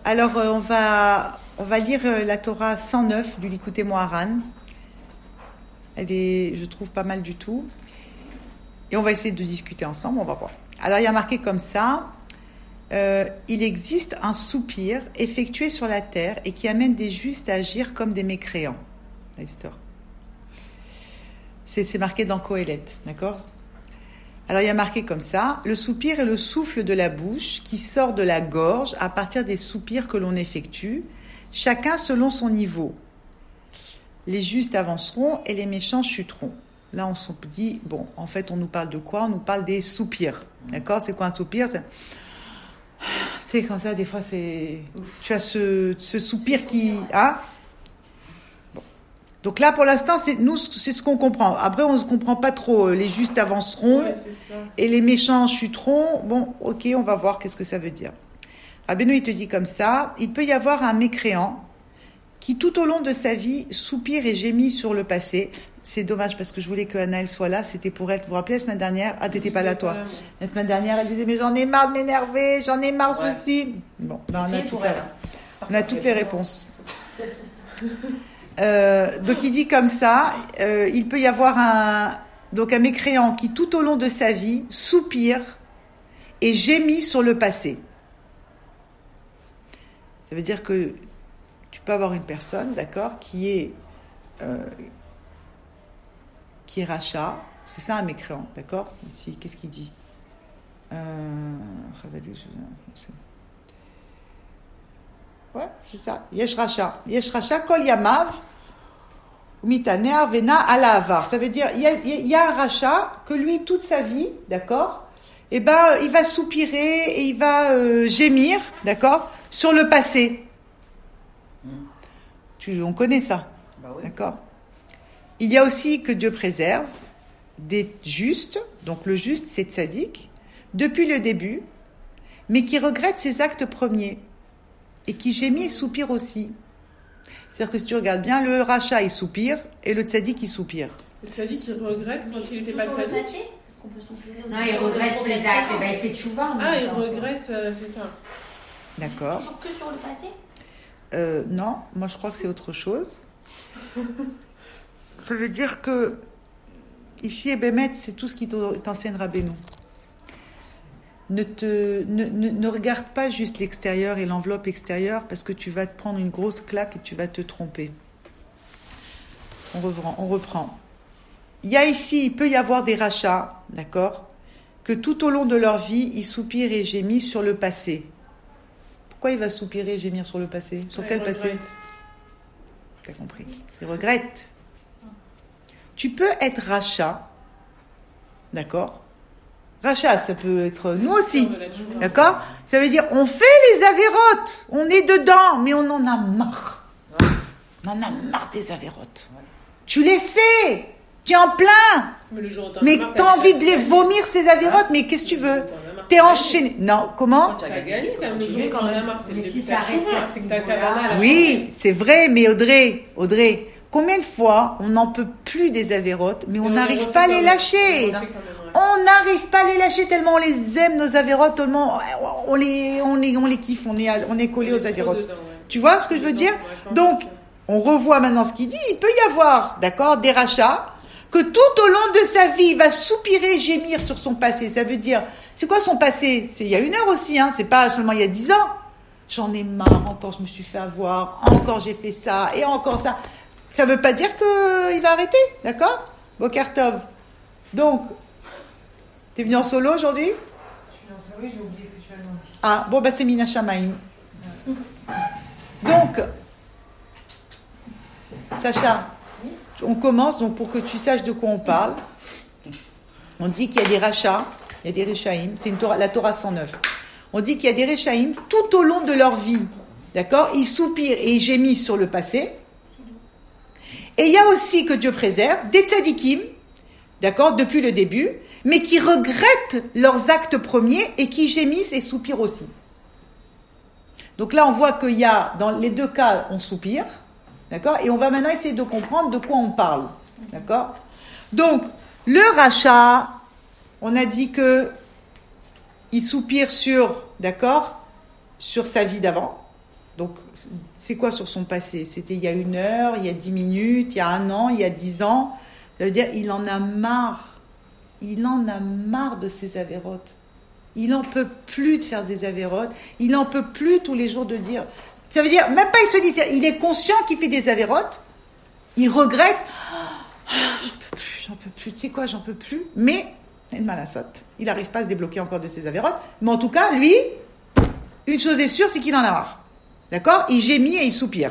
Alors, on va lire la Torah 109 du Likutei Moharan. Elle est, je trouve, pas mal du tout. Et on va essayer de discuter ensemble, on va voir. Alors, il y a marqué comme ça, il existe un soupir effectué sur la terre et qui amène des justes à agir comme des mécréants. L'histoire. C'est marqué dans Kohelet, d'accord ? Alors, il y a marqué comme ça, le soupir est le souffle de la bouche qui sort de la gorge à partir des soupirs que l'on effectue, chacun selon son niveau. Les justes avanceront et les méchants chuteront. Là, on se dit, bon, en fait, on nous parle de quoi ? On nous parle des soupirs, d'accord ? C'est quoi un soupir ? C'est comme ça, des fois, c'est... Tu as ce soupir qui... Hein ? Bon. Donc là, pour l'instant, c'est ce qu'on comprend. Après, on ne comprend pas trop. Les justes avanceront et les méchants chuteront. Bon, ok, on va voir qu'est-ce que ça veut dire. Rabbeinu, il te dit comme ça, il peut y avoir un mécréant qui, tout au long de sa vie, soupire et gémit sur le passé. C'est dommage parce que je voulais que Anaëlle soit là. C'était pour elle. Vous vous rappelez la semaine dernière ? Ah, t'étais pas là, toi. La semaine dernière, elle disait, mais j'en ai marre de m'énerver, j'en ai marre ceci. Bon, ben, on a toutes les réponses. Donc il dit comme ça, il peut y avoir un mécréant qui tout au long de sa vie soupire et gémit sur le passé. Ça veut dire que tu peux avoir une personne, d'accord, qui est rachat, c'est ça un mécréant, d'accord ? Ici, qu'est-ce qu'il dit ? Ouais, c'est ça. Yesh racha kol yamav mitaner vena ala avar. Ça veut dire il y a un rachat que lui toute sa vie, d'accord ? Eh ben il va soupirer et il va gémir, d'accord, sur le passé. On connaît ça, bah oui. D'accord ? Il y a aussi que Dieu préserve des justes, donc le juste c'est tzaddik, depuis le début, mais qui regrette ses actes premiers. Et qui gémit et soupire aussi. C'est-à-dire que si tu regardes bien, le rachat, il soupire, et le tzaddik, il soupire. Le tzaddik, il regrette quand il n'était pas tzaddik. Parce qu'on peut soupirer aussi. Non, il regrette ses actes, et ben il fait tchouva. Il regrette, c'est ça. D'accord. C'est toujours que sur le passé ? Non, moi je crois que c'est autre chose. Ça veut dire que, ici, Bémet, c'est tout ce qui t'enseigne Rabbeinu. Ne regarde pas juste l'extérieur et l'enveloppe extérieure parce que tu vas te prendre une grosse claque et tu vas te tromper. On reprend. Il peut y avoir des rachats, d'accord, que tout au long de leur vie, ils soupirent et gémissent sur le passé. Pourquoi il va soupirer et gémir sur le passé ? Sur quel passé ? T'as compris. Il regrette. Tu peux être rachat, d'accord ? Rachat, ça peut être nous aussi, d'accord ? Ça veut dire, on fait les avérotes, on est dedans, mais on en a marre. On en a marre des avérotes. Tu les fais, tu es en plein, mais t'as envie de les vomir ces avérotes, mais qu'est-ce que tu veux ? T'es enchaîné. Non, comment ? Tu as gagné quand même, le jour où t'en as marre, c'est le début de ta chouva, c'est que t'as kavana à la oui, c'est vrai, mais Audrey, combien de fois on n'en peut plus des avérotes, mais on n'arrive pas à les lâcher ? On n'arrive pas à les lâcher tellement on les aime, nos avérotes, tellement on les kiffe, on est collé aux avérotes. Dedans, ouais. Tu vois ce que je veux dire ? Donc, on revoit maintenant ce qu'il dit. Il peut y avoir, d'accord, des rachats que tout au long de sa vie, il va soupirer, gémir sur son passé. Ça veut dire, c'est quoi son passé ? C'est il y a 1 heure aussi, hein. C'est pas seulement il y a 10 ans. J'en ai marre, encore je me suis fait avoir, encore j'ai fait ça, et encore ça. Ça veut pas dire qu'il va arrêter, d'accord ? Boker Tov. Donc, t'es venu en solo aujourd'hui ? Je suis en solo, j'ai oublié ce que tu as demandé. Ah, bon, bah c'est Mina Shamaim. Donc, Sacha, on commence, donc pour que tu saches de quoi on parle. On dit qu'il y a des rachats, il y a des rechaïm, c'est la Torah 109. On dit qu'il y a des rechaïm tout au long de leur vie, d'accord ? Ils soupirent et ils gémissent sur le passé. Et il y a aussi, que Dieu préserve, des tzadikim, d'accord, depuis le début, mais qui regrettent leurs actes premiers et qui gémissent et soupirent aussi. Donc là, on voit qu'il y a, dans les deux cas, on soupire, d'accord, et on va maintenant essayer de comprendre de quoi on parle, d'accord. Donc, le rachat, on a dit que il soupire sur, d'accord, sur sa vie d'avant, Donc, c'est quoi sur son passé? C'était il y a 1 heure, il y a 10 minutes, il y a 1 an, il y a 10 ans. Ça veut dire il en a marre. Il en a marre de ses avérotes. Il n'en peut plus de faire des avérotes. Il n'en peut plus tous les jours de dire... Ça veut dire, même pas il se dit, il est conscient qu'il fait des avérotes. Il regrette. J'en peux plus. Tu sais quoi, j'en peux plus. Mais, il mal à saute. Il n'arrive pas à se débloquer encore de ses avérotes. Mais en tout cas, lui, une chose est sûre, c'est qu'il en a marre. D'accord? Il gémit et il soupire.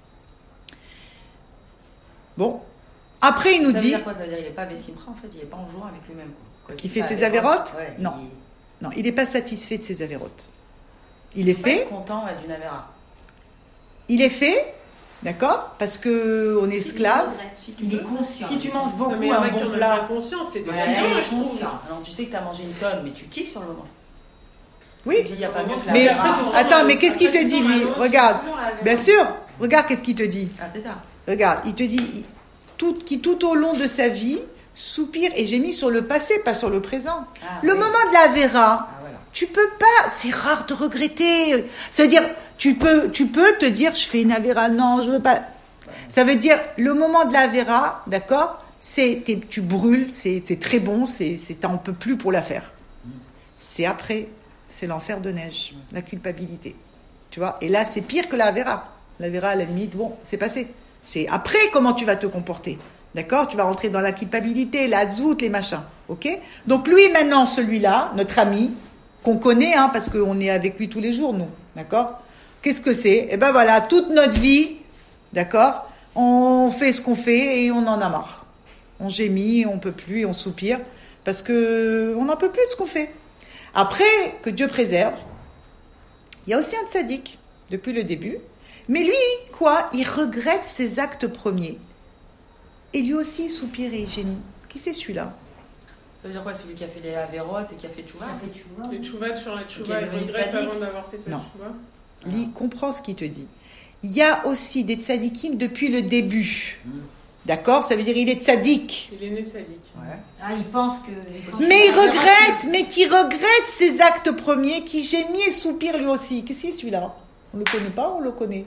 Bon. Après, il nous dit... Ça veut dire quoi? Ça veut dire qu'il n'est pas Bessimra, en fait. Il n'est pas en joie avec lui-même. Qui fait ses avérotes? Ouais, non. Non, il n'est pas satisfait de ses avérotes. Il est fait... Il est content d'une avéra. Il est fait... D'accord? Parce que on est esclave. Il est conscient. Si tu manges beaucoup mais un bon plat... conscience, c'est de Alors, tu sais que tu as mangé une tonne, mais tu kiffes sur le moment. Oui. Il n'y a pas mieux que la Mais avéra. attends, mais qu'est-ce qu'il te dit, lui? Regarde. Bien sûr. Regarde qu'est-ce qu'il te dit. Ah, c'est ça. Regarde, il te dit qui tout au long de sa vie soupire et gémit sur le passé, pas sur le présent. Le moment de la Véra, tu peux pas, c'est rare de regretter. Ça veut dire, tu peux te dire, je fais une Avéra, non, je veux pas. Ça veut dire, le moment de la Véra, d'accord, tu brûles, c'est très bon, t'en peux plus pour la faire. C'est après, c'est l'enfer de neige, la culpabilité. Tu vois, et là, c'est pire que la Avéra. La Véra, à la limite, bon, c'est passé. C'est après comment tu vas te comporter. D'accord? Tu vas rentrer dans la culpabilité, la zout, les machins. Ok? Donc lui, maintenant, celui-là, notre ami, qu'on connaît, hein, parce qu'on est avec lui tous les jours, nous. D'accord? Qu'est-ce que c'est? Eh ben voilà, toute notre vie, d'accord? On fait ce qu'on fait et on en a marre. On gémit, on peut plus, et on soupire, parce que on n'en peut plus de ce qu'on fait. Après, que Dieu préserve, il y a aussi un tzaddik, depuis le début. Mais lui, quoi? Il regrette ses actes premiers. Et lui aussi, il soupire et il gémit. Qui c'est celui-là? Ça veut dire quoi? Celui qui a fait les avérotes et qui a fait tchouva? Les tchouvas sur la tchouva, il regrette avant d'avoir fait cette tchouva? Lui, comprends ce qu'il te dit. Il y a aussi des tzadikim depuis le début. D'accord? Ça veut dire il est tzadik. Il est né tzadik. Ouais. Ah, il pense que... Mais il regrette, mais qui regrette ses actes premiers, qui gémit et soupire lui aussi. Qu'est-ce que c'est celui-là? On ne le connaît pas ou on le connaît?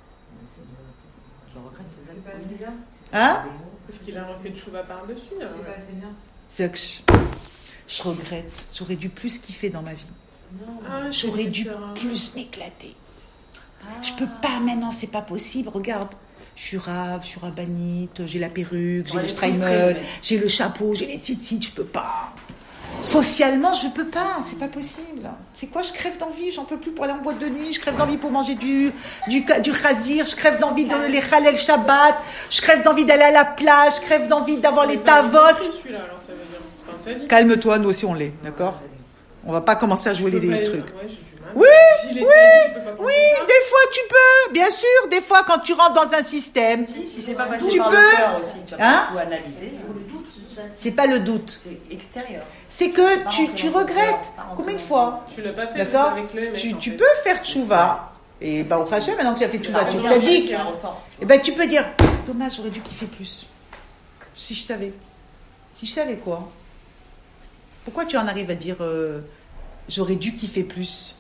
Qui regrette ses actes. C'est pas assez bien. Hein? Parce qu'il a refait tchouva par-dessus. C'est pas assez bien. C'est que je regrette. J'aurais dû plus kiffer dans ma vie. Ah, J'aurais dû plus m'éclater. Je peux pas maintenant, c'est pas possible. Regarde, je suis rabbinite, j'ai la perruque, j'ai le streimel, j'ai le chapeau, j'ai les tzitzit, je peux pas. Socialement, je peux pas, c'est pas possible. C'est quoi? Je crève d'envie, j'en peux plus pour aller en boîte de nuit, je crève d'envie pour manger du chazir, je crève d'envie de les Khalel Shabbat, je crève d'envie d'aller à la plage, je crève d'envie d'avoir les tavotes. Calme-toi, nous aussi on l'est, d'accord? On va pas commencer à jouer les trucs. Oui, des fois tu peux, bien sûr, des fois quand tu rentres dans un système, si c'est pas passé tu par peux, le cœur aussi, tu vas tout analyser. C'est pas le doute. C'est extérieur. C'est que tu regrettes. Combien de fois? Tu l'as pas fait. D'accord? Avec le mec, tu peux faire tchouva. Et au Hachem, maintenant que tu as fait tchouva, tu es tzaddik. Et tu peux dire, dommage, j'aurais dû kiffer plus. Si je savais. Si je savais quoi? Pourquoi tu en arrives à dire, j'aurais dû kiffer plus?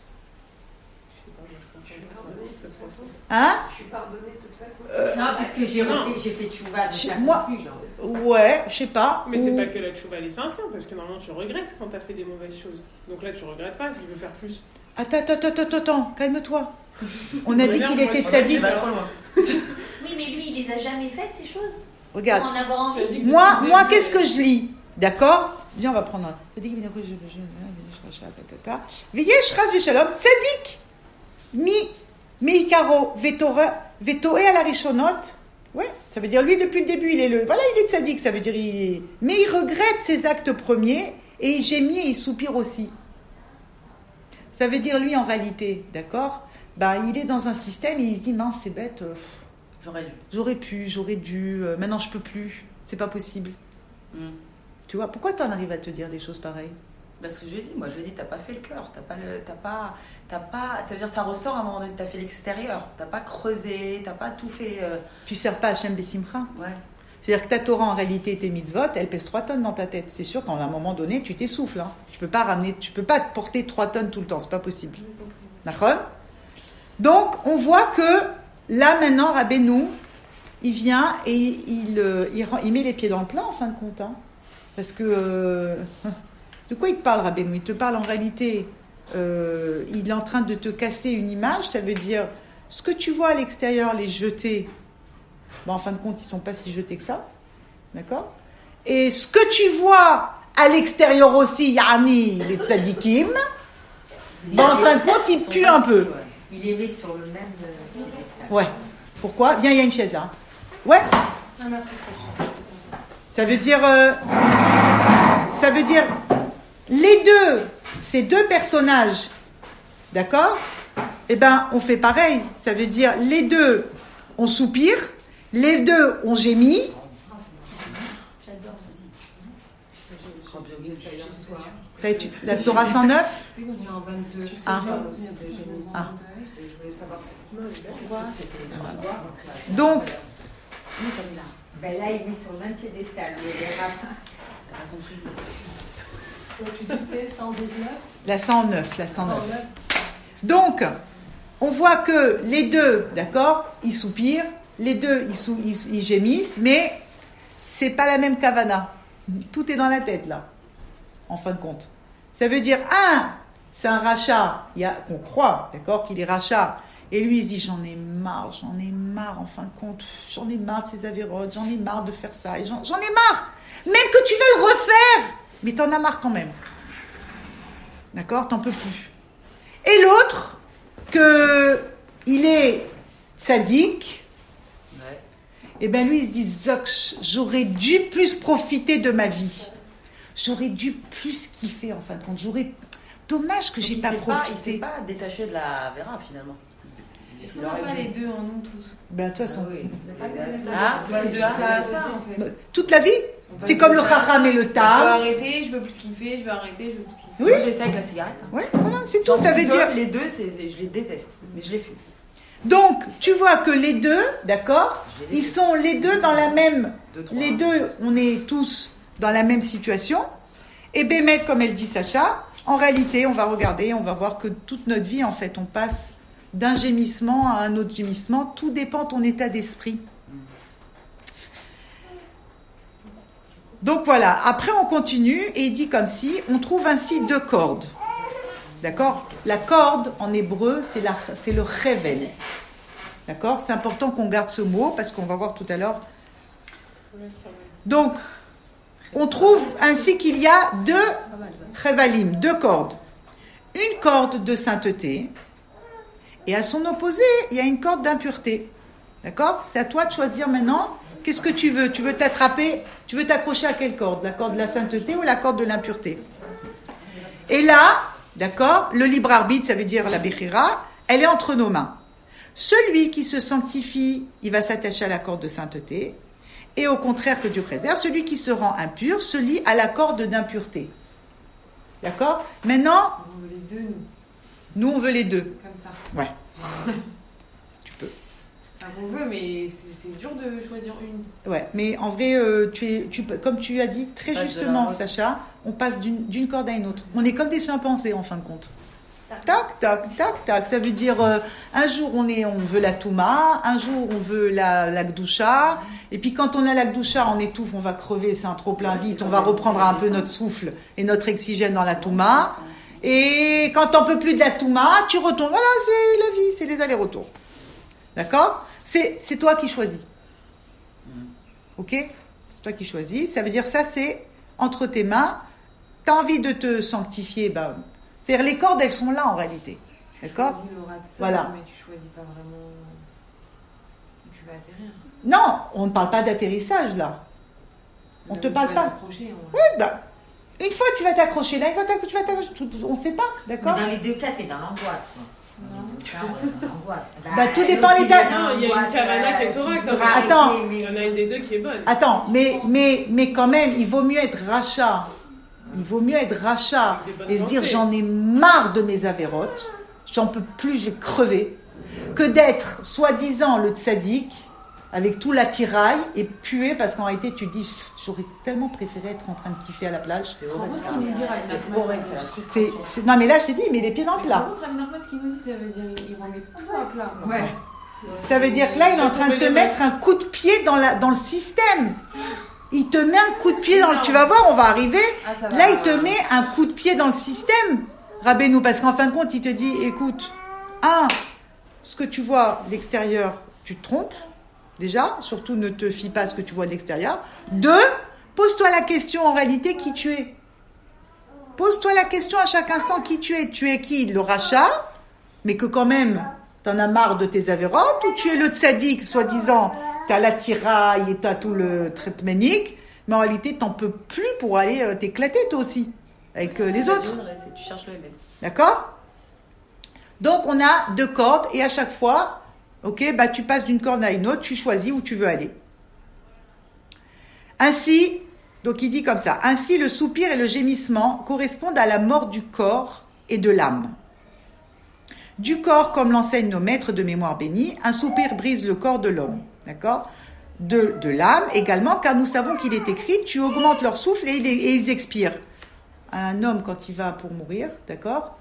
Hein? Je suis pardonnée de toute façon. Non, parce que j'ai fait tchouva de ça. Moi, ouais, je sais pas. Mais c'est pas que la tchouva est sincère, parce que normalement tu regrettes quand t'as fait des mauvaises choses. Donc là tu regrettes pas, il veut faire plus. Attends, calme-toi. On a dit qu'il était tzaddik. Oui, mais lui, il les a jamais faites, ces choses. Regarde. Pour en avoir envie. Moi, qu'est-ce que je lis? D'accord? Viens, on va prendre un. Veyesh ras veshalom tzaddik. Meikaro vetoe à la rishonot. Ouais, ça veut dire lui depuis le début il est tzaddik, ça veut dire mais il regrette ses actes premiers et il gémit et il soupire aussi. Ça veut dire lui en réalité, d'accord? Il est dans un système et il se dit mince c'est bête, j'aurais dû, maintenant je peux plus, c'est pas possible. Tu vois, pourquoi tu en arrives à te dire des choses pareilles? Parce que je dis, t'as pas fait le cœur, ça veut dire ça ressort à un moment donné, t'as fait l'extérieur, t'as pas creusé, t'as pas tout fait. Tu sers pas Hachem Bessimcha. Ouais. C'est-à-dire que ta Torah en réalité, tes mitzvot, elles pèsent 3 tonnes dans ta tête. C'est sûr qu'à un moment donné, tu t'essouffles. Hein. Tu peux pas te porter 3 tonnes tout le temps, c'est pas possible. D'accord? Donc, on voit que là, maintenant, Rabbeinu, il vient et il met les pieds dans le plat, en fin de compte. Hein. Parce que... de quoi il te parle, Rabbeinu? Il te parle en réalité... il est en train de te casser une image. Ça veut dire, ce que tu vois à l'extérieur, les jetés, en fin de compte, ils ne sont pas si jetés que ça. D'accord? Et ce que tu vois à l'extérieur aussi, Yani, les tzadikim, en fin de compte, ils puent un peu. Il est mis sur le même piédestal. Ouais. Pourquoi? Viens, il y a une chaise là. Ouais. Ah, merci, Ça veut dire, les deux, ces deux personnages, d'accord? Eh ben, on fait pareil. Ça veut dire, les deux, on soupire, les deux, on gémit. La Torah 109. Oui, on est en 22. Ah. Ah. Et je voulais savoir Donc, Ben là, il est sur le même piédestal. Donc tu disais 119. la 109. Donc, on voit que les deux, d'accord, ils soupirent, les deux, ils gémissent, mais c'est pas la même kavana. Tout est dans la tête, là, en fin de compte. Ça veut dire, c'est un rachat, qu'on croit, d'accord, qu'il est rachat. Et lui, il se dit, j'en ai marre, en fin de compte, j'en ai marre de ces avérotes, j'en ai marre de faire ça, et j'en ai marre. Même que tu veux le refaire, mais t'en as marre quand même. D'accord, t'en peux plus. Et l'autre, il est sadique, et bien lui, il se dit, Zoc, j'aurais dû plus profiter de ma vie. J'aurais dû plus kiffer, en fin de compte. Dommage que j'ai pas profité. Il s'est pas détaché de la Vera, finalement. Est-ce qu'on n'a pas les deux en nous tous? Ben, de toute façon. C'est de ça à ça en fait. Toute la vie? C'est comme le chacham et le Je veux tam. arrêter, je veux plus kiffer, je veux arrêter, je veux plus kiffer. Oui. Moi, j'essaie avec la cigarette. Hein. Ouais, voilà, c'est tout. Ça veut dire. Les deux, je les déteste, mais je les fume. Donc, tu vois que les deux, d'accord, ils sont les deux dans la même. Les deux, on est tous dans la même situation. Et Bémet, comme elle dit Sacha, en réalité, on va regarder, on va voir que toute notre vie, en fait, on passe d'un gémissement à un autre gémissement. Tout dépend de ton état d'esprit. Donc voilà, après on continue et il dit comme si, on trouve ainsi deux cordes. D'accord? La corde en hébreu, c'est le rével. D'accord? C'est important qu'on garde ce mot parce qu'on va voir tout à l'heure. Donc, on trouve ainsi qu'il y a deux révalim, deux cordes. Une corde de sainteté et à son opposé, il y a une corde d'impureté. D'accord? C'est à toi de choisir maintenant. Qu'est-ce que tu veux? Tu veux t'attraper? Tu veux t'accrocher à quelle corde? La corde de la sainteté ou la corde de l'impureté? Et là, d'accord, le libre arbitre, ça veut dire la Bechira, elle est entre nos mains. Celui qui se sanctifie, il va s'attacher à la corde de sainteté. Et au contraire, que Dieu préserve, celui qui se rend impur se lie à la corde d'impureté. D'accord? Maintenant, On veut les deux, nous. nous, on veut les deux. Comme ça. Ouais. Tu peux. Enfin, on veut, mais c'est dur de choisir une. Ouais, mais en vrai, comme tu as dit très justement, Sacha, on passe d'une corde à une autre. On est comme des chimpanzés en fin de compte. Tac, tac, tac, tac. Ça veut dire un jour on veut la Touma, un jour on veut la Gdoucha, et puis quand on a la Gdoucha, on étouffe, on va crever, c'est un trop plein vite, on va reprendre un peu notre souffle et notre oxygène dans la Touma. Et quand on peut plus de la Touma, tu retournes. Voilà, c'est la vie, c'est les allers-retours. D'accord? C'est toi qui choisis. Ok? C'est toi qui choisis. Ça veut dire ça, c'est entre tes mains. T'as envie de te sanctifier, c'est-à-dire les cordes, elles sont là en réalité. D'accord? Tu choisis l'aura de ça, Voilà. mais tu choisis pas vraiment où tu vas atterrir. Non, on ne parle pas d'atterrissage là. On te parle pas. Oui, Une fois que tu vas t'accrocher là, une fois que tu vas t'accrocher, on ne sait pas, d'accord? Mais dans les deux cas, t'es dans l'angoisse. Tout dépend les dates. Non, il y a une Kavana qui est Torah quand même. Attends. Il y en a une des deux qui est bonne. Attends, mais quand même, il vaut mieux être rachat. Il vaut mieux être rachat et se dire j'en ai marre de mes avérotes, j'en peux plus, je vais crever, que d'être soi-disant le tzaddik avec tout l'attirail et puer parce qu'en réalité tu te dis j'aurais tellement préféré être en train de kiffer à la plage. C'est horrible. Ce qu'il nous dit, C'est horrible, c'est la frustration. Non mais là je t'ai dit, mais les pieds dans le Par plat. contre, Amine Ahmed, ce qu'il nous dit, ça veut dire qu'ils vont mettre tout à plat. Ouais. Ça veut dire que là il est en train de te mettre un coup de pied dans le système. Il te met un coup de pied dans le... Tu vas voir, on va arriver. Ah, ça va. Là il te met un coup de pied dans le système. Rabbeinu, parce qu'en fin de compte il te dit, écoute, ce que tu vois de l'extérieur, tu te trompes. Déjà, surtout ne te fie pas à ce que tu vois de l'extérieur. 2, pose-toi la question en réalité qui tu es. Pose-toi la question à chaque instant qui tu es. Tu es qui? Le rachat, mais que quand même, t'en as marre de tes avérotes, ou tu es le tzaddik, soi-disant, t'as l'attirail et t'as tout le traitemenique, mais en réalité, t'en peux plus pour aller t'éclater toi aussi, avec les autres. Tu cherches le Hémed. D'accord? Donc, on a 2 cordes, et à chaque fois, tu passes d'une corde à une autre, tu choisis où tu veux aller. Ainsi, donc il dit comme ça, ainsi le soupir et le gémissement correspondent à la mort du corps et de l'âme. Du corps, comme l'enseignent nos maîtres de mémoire bénis, un soupir brise le corps de l'homme. D'accord? De l'âme également, car nous savons qu'il est écrit, tu augmentes leur souffle et ils expirent. Un homme, quand il va pour mourir, d'accord?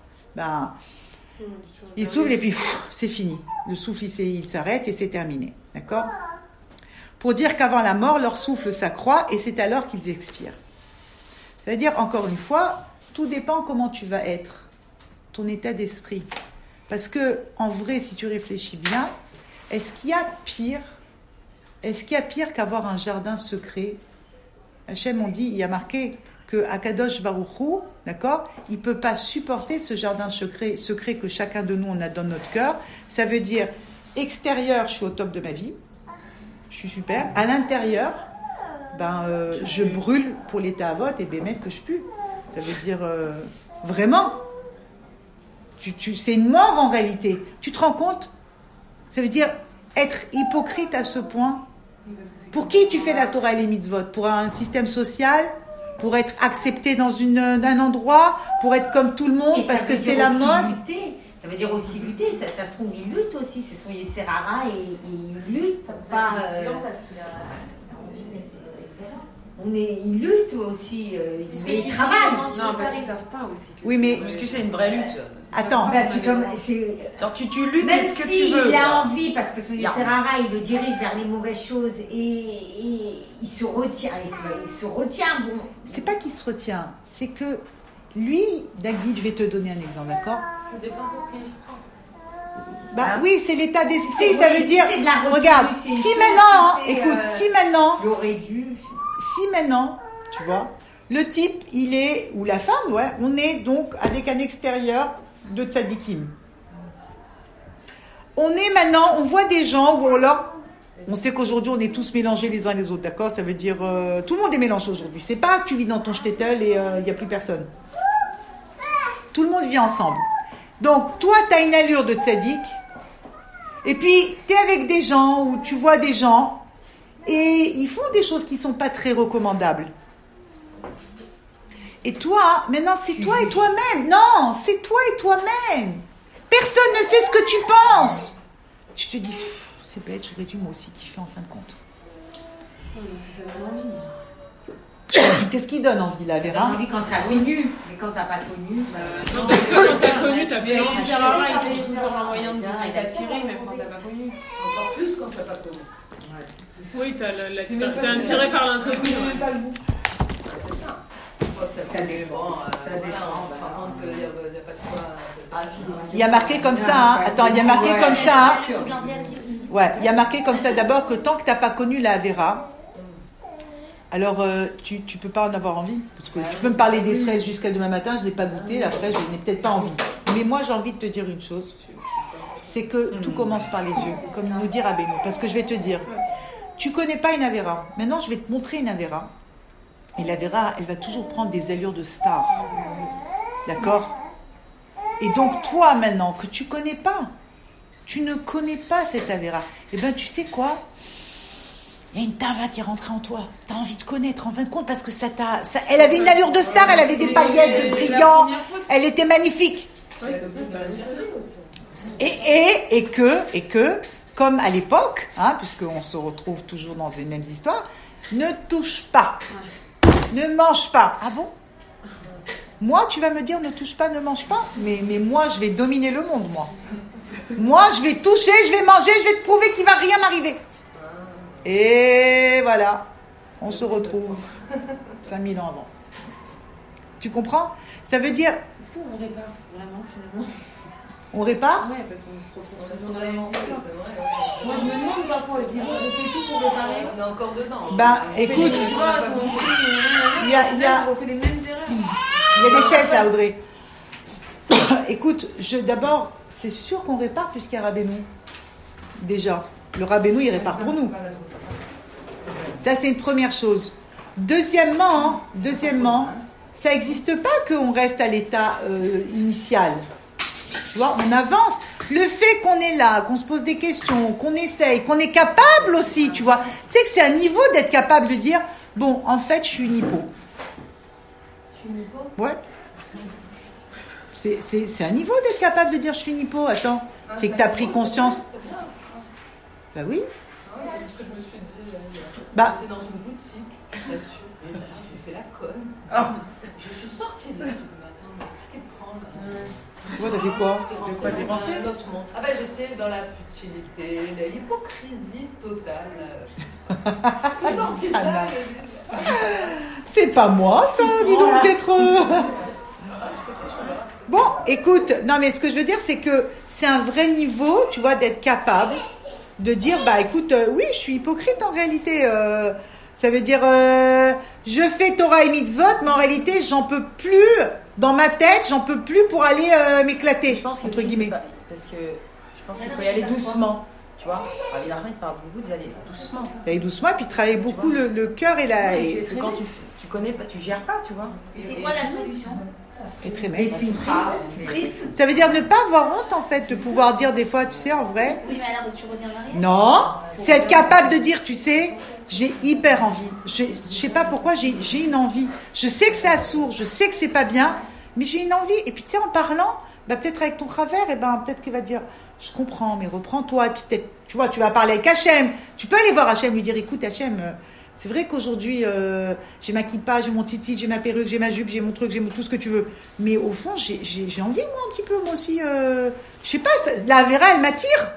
Il souffle et puis c'est fini. Le souffle, il s'arrête et c'est terminé. D'accord? Pour dire qu'avant la mort, leur souffle s'accroît et c'est alors qu'ils expirent. C'est-à-dire, encore une fois, tout dépend comment tu vas être, ton état d'esprit. Parce que, en vrai, si tu réfléchis bien, est-ce qu'il y a pire qu'avoir un jardin secret? Hachem, on dit, il y a marqué que Akadosh Baruch Hu, d'accord, il ne peut pas supporter ce jardin secret que chacun de nous on a dans notre cœur. Ça veut dire, extérieur, je suis au top de ma vie, je suis super. À l'intérieur, je brûle pour les ta'avot et bémet que je pue. Ça veut dire, vraiment, c'est une mort en réalité. Tu te rends compte? Ça veut dire être hypocrite à ce point. Pour qui tu fais la Torah et les mitzvot? Pour un système social? Pour être accepté dans un endroit, pour être comme tout le monde, parce que c'est la mode. Ça veut dire aussi lutter. Ça se trouve, il lutte aussi. C'est son Yetzerara et il lutte pour pas. Parce qu'il a envie d'être. Il lutte aussi. Mais il travaille. Non, parce qu'ils savent pas aussi. Oui, mais. Parce que c'est une vraie lutte. Attends. C'est comme. Alors, tu luttes Même ce que si tu veux. il a envie, parce que son Yetzerara, il le dirige vers les mauvaises choses et il se retient. Il se retient. Bon. C'est pas qu'il se retient, c'est que lui, Dagui, je vais te donner un exemple, d'accord? Ça dépend pour qui il se prend. Oui, c'est l'état d'esprit, ça veut dire. C'est de la retenue, Regarde, c'est une si chose, maintenant, si maintenant, tu vois, le type, il est, ou la femme, ouais, on est donc avec un extérieur de tzadikim. On est maintenant, on voit des gens où on sait qu'aujourd'hui on est tous mélangés les uns les autres, d'accord? Ça veut dire, tout le monde est mélangé aujourd'hui. C'est pas que tu vis dans ton shtetl et il n'y a plus personne. Tout le monde vit ensemble. Donc, toi, tu as une allure de tzaddik, et puis tu es avec des gens, où tu vois des gens, et ils font des choses qui ne sont pas très recommandables. Et toi, maintenant, c'est toi et toi-même. Non, c'est toi et toi-même. Personne ne sait ce que tu penses. Tu te dis, c'est bête, j'aurais dû moi aussi kiffer en fin de compte. Oui, mais ça donne envie. Qu'est-ce qui donne envie, la T'as Vera? envie quand t'as connu, mais quand t'as pas connu. Non, parce que quand t'as connu, t'as Mais plus les envie. erreurs, il trouve toujours un moyen de t'attirer, même quand t'as pas connu. Encore plus quand t'as pas connu. Oui, t'es attiré par l'inconnu. Pas le goût. Ça dépend. Ça dépend. Par contre, il n'y a pas de quoi. Il y a marqué comme ça, hein. Attends, il y a marqué comme ça, hein. Ouais, il y a marqué comme ça d'abord que tant que tu n'as pas connu la Vera, alors tu peux pas en avoir envie. Parce que tu peux me parler des fraises jusqu'à demain matin, je ne l'ai pas goûté, la fraise, je n'ai peut-être pas envie. Mais moi, j'ai envie de te dire une chose, c'est que tout commence par les yeux, comme il nous dit Rabbeinu. Parce que je vais te dire, tu connais pas une Avera. Maintenant, je vais te montrer une Avera. Et la Vera, elle va toujours prendre des allures de star. D'accord? Et donc, toi, maintenant, que tu connais pas, tu ne connais pas cette Avera, eh bien, tu sais quoi? Il y a une Tava qui est rentrée en toi. Tu as envie de connaître, en fin de compte, parce que elle avait une allure de star, elle avait des paillettes, de brillants, elle était magnifique. Et que, comme à l'époque, hein, puisqu'on se retrouve toujours dans les mêmes histoires, ne touche pas, ne mange pas. Ah bon? Moi, tu vas me dire ne touche pas, ne mange pas, mais moi, je vais dominer le monde, moi. Moi, je vais toucher, je vais manger, je vais te prouver qu'il va rien m'arriver. Et voilà, on se retrouve 5000 ans avant. Tu comprends? Ça veut dire... Est-ce qu'on répare vraiment finalement? On répare? Ouais, parce qu'on se retrouve On est dans la même histoire. Moi je me demande parfois, je dis, on fait tout pour réparer. On est encore dedans. Bah, écoute, Tu vois, il y a on fait les mêmes erreurs. il y a des chaises là, Audrey. Écoute, d'abord, c'est sûr qu'on répare puisqu'il y a Rabbeinu. Déjà, le Rabbeinu, il répare pour nous. Ça, c'est une première chose. Deuxièmement, ça n'existe pas qu'on reste à l'état initial. Tu vois, on avance. Le fait qu'on est là, qu'on se pose des questions, qu'on essaye, qu'on est capable aussi, tu vois. Tu sais que c'est un niveau d'être capable de dire, bon, en fait, je suis une hypo. Je suis une hypo. Ouais. C'est un niveau d'être capable de dire, je suis une hypo. Attends, c'est que tu as pris conscience. Bah oui. C'est ce que je me suis dit. Bah. J'étais dans une boutique, là-dessus. Et là, j'ai fait la conne. Je suis sortie de là tout le matin. Mais qu'est-ce qu'elle prend là? Ouais, t'as fait quoi? J'étais rentrée dans un autre monde. Ah ben j'étais dans la futilité, l'hypocrisie totale. Je suis sortie de là. C'est pas moi, ça, dis donc, d'être... Bon, écoute, non, mais ce que je veux dire, c'est que c'est un vrai niveau, tu vois, d'être capable de dire, bah écoute, oui, je suis hypocrite en réalité. Ça veut dire, je fais Torah et Mitzvot, mais en réalité, j'en peux plus, dans ma tête, j'en peux plus pour aller m'éclater, Je pense que entre guillemets. parce que je pense qu'il faut y aller doucement. Tu vois, Rabbi Nachman parle beaucoup d'y aller doucement. D'aller doucement, et puis travailler beaucoup le cœur et la... Parce Et, que quand tu connais pas, tu gères pas, tu vois. Et c'est quoi la solution? et très Et maigre. si Ça veut dire ne pas avoir honte, en fait, de pouvoir dire des fois, tu sais, en vrai... Oui, mais alors tu reviens en arrière. Non, c'est être capable de dire, tu sais, j'ai hyper envie. Je sais pas pourquoi, j'ai une envie. Je sais que c'est assourd, je sais que c'est pas bien, mais j'ai une envie. Et puis, tu sais, en parlant, bah, peut-être avec ton travers, et ben, peut-être qu'il va dire, je comprends, mais reprends-toi. Et puis, peut-être, tu vois, tu vas parler avec Hachem. Tu peux aller voir Hachem, lui dire, écoute, Hachem, c'est vrai qu'aujourd'hui, j'ai ma kippa, j'ai mon titi, j'ai ma perruque, j'ai ma jupe, j'ai mon truc, j'ai tout ce que tu veux. Mais au fond, j'ai envie, moi, un petit peu, moi aussi. Je sais pas, la Avera, elle m'attire.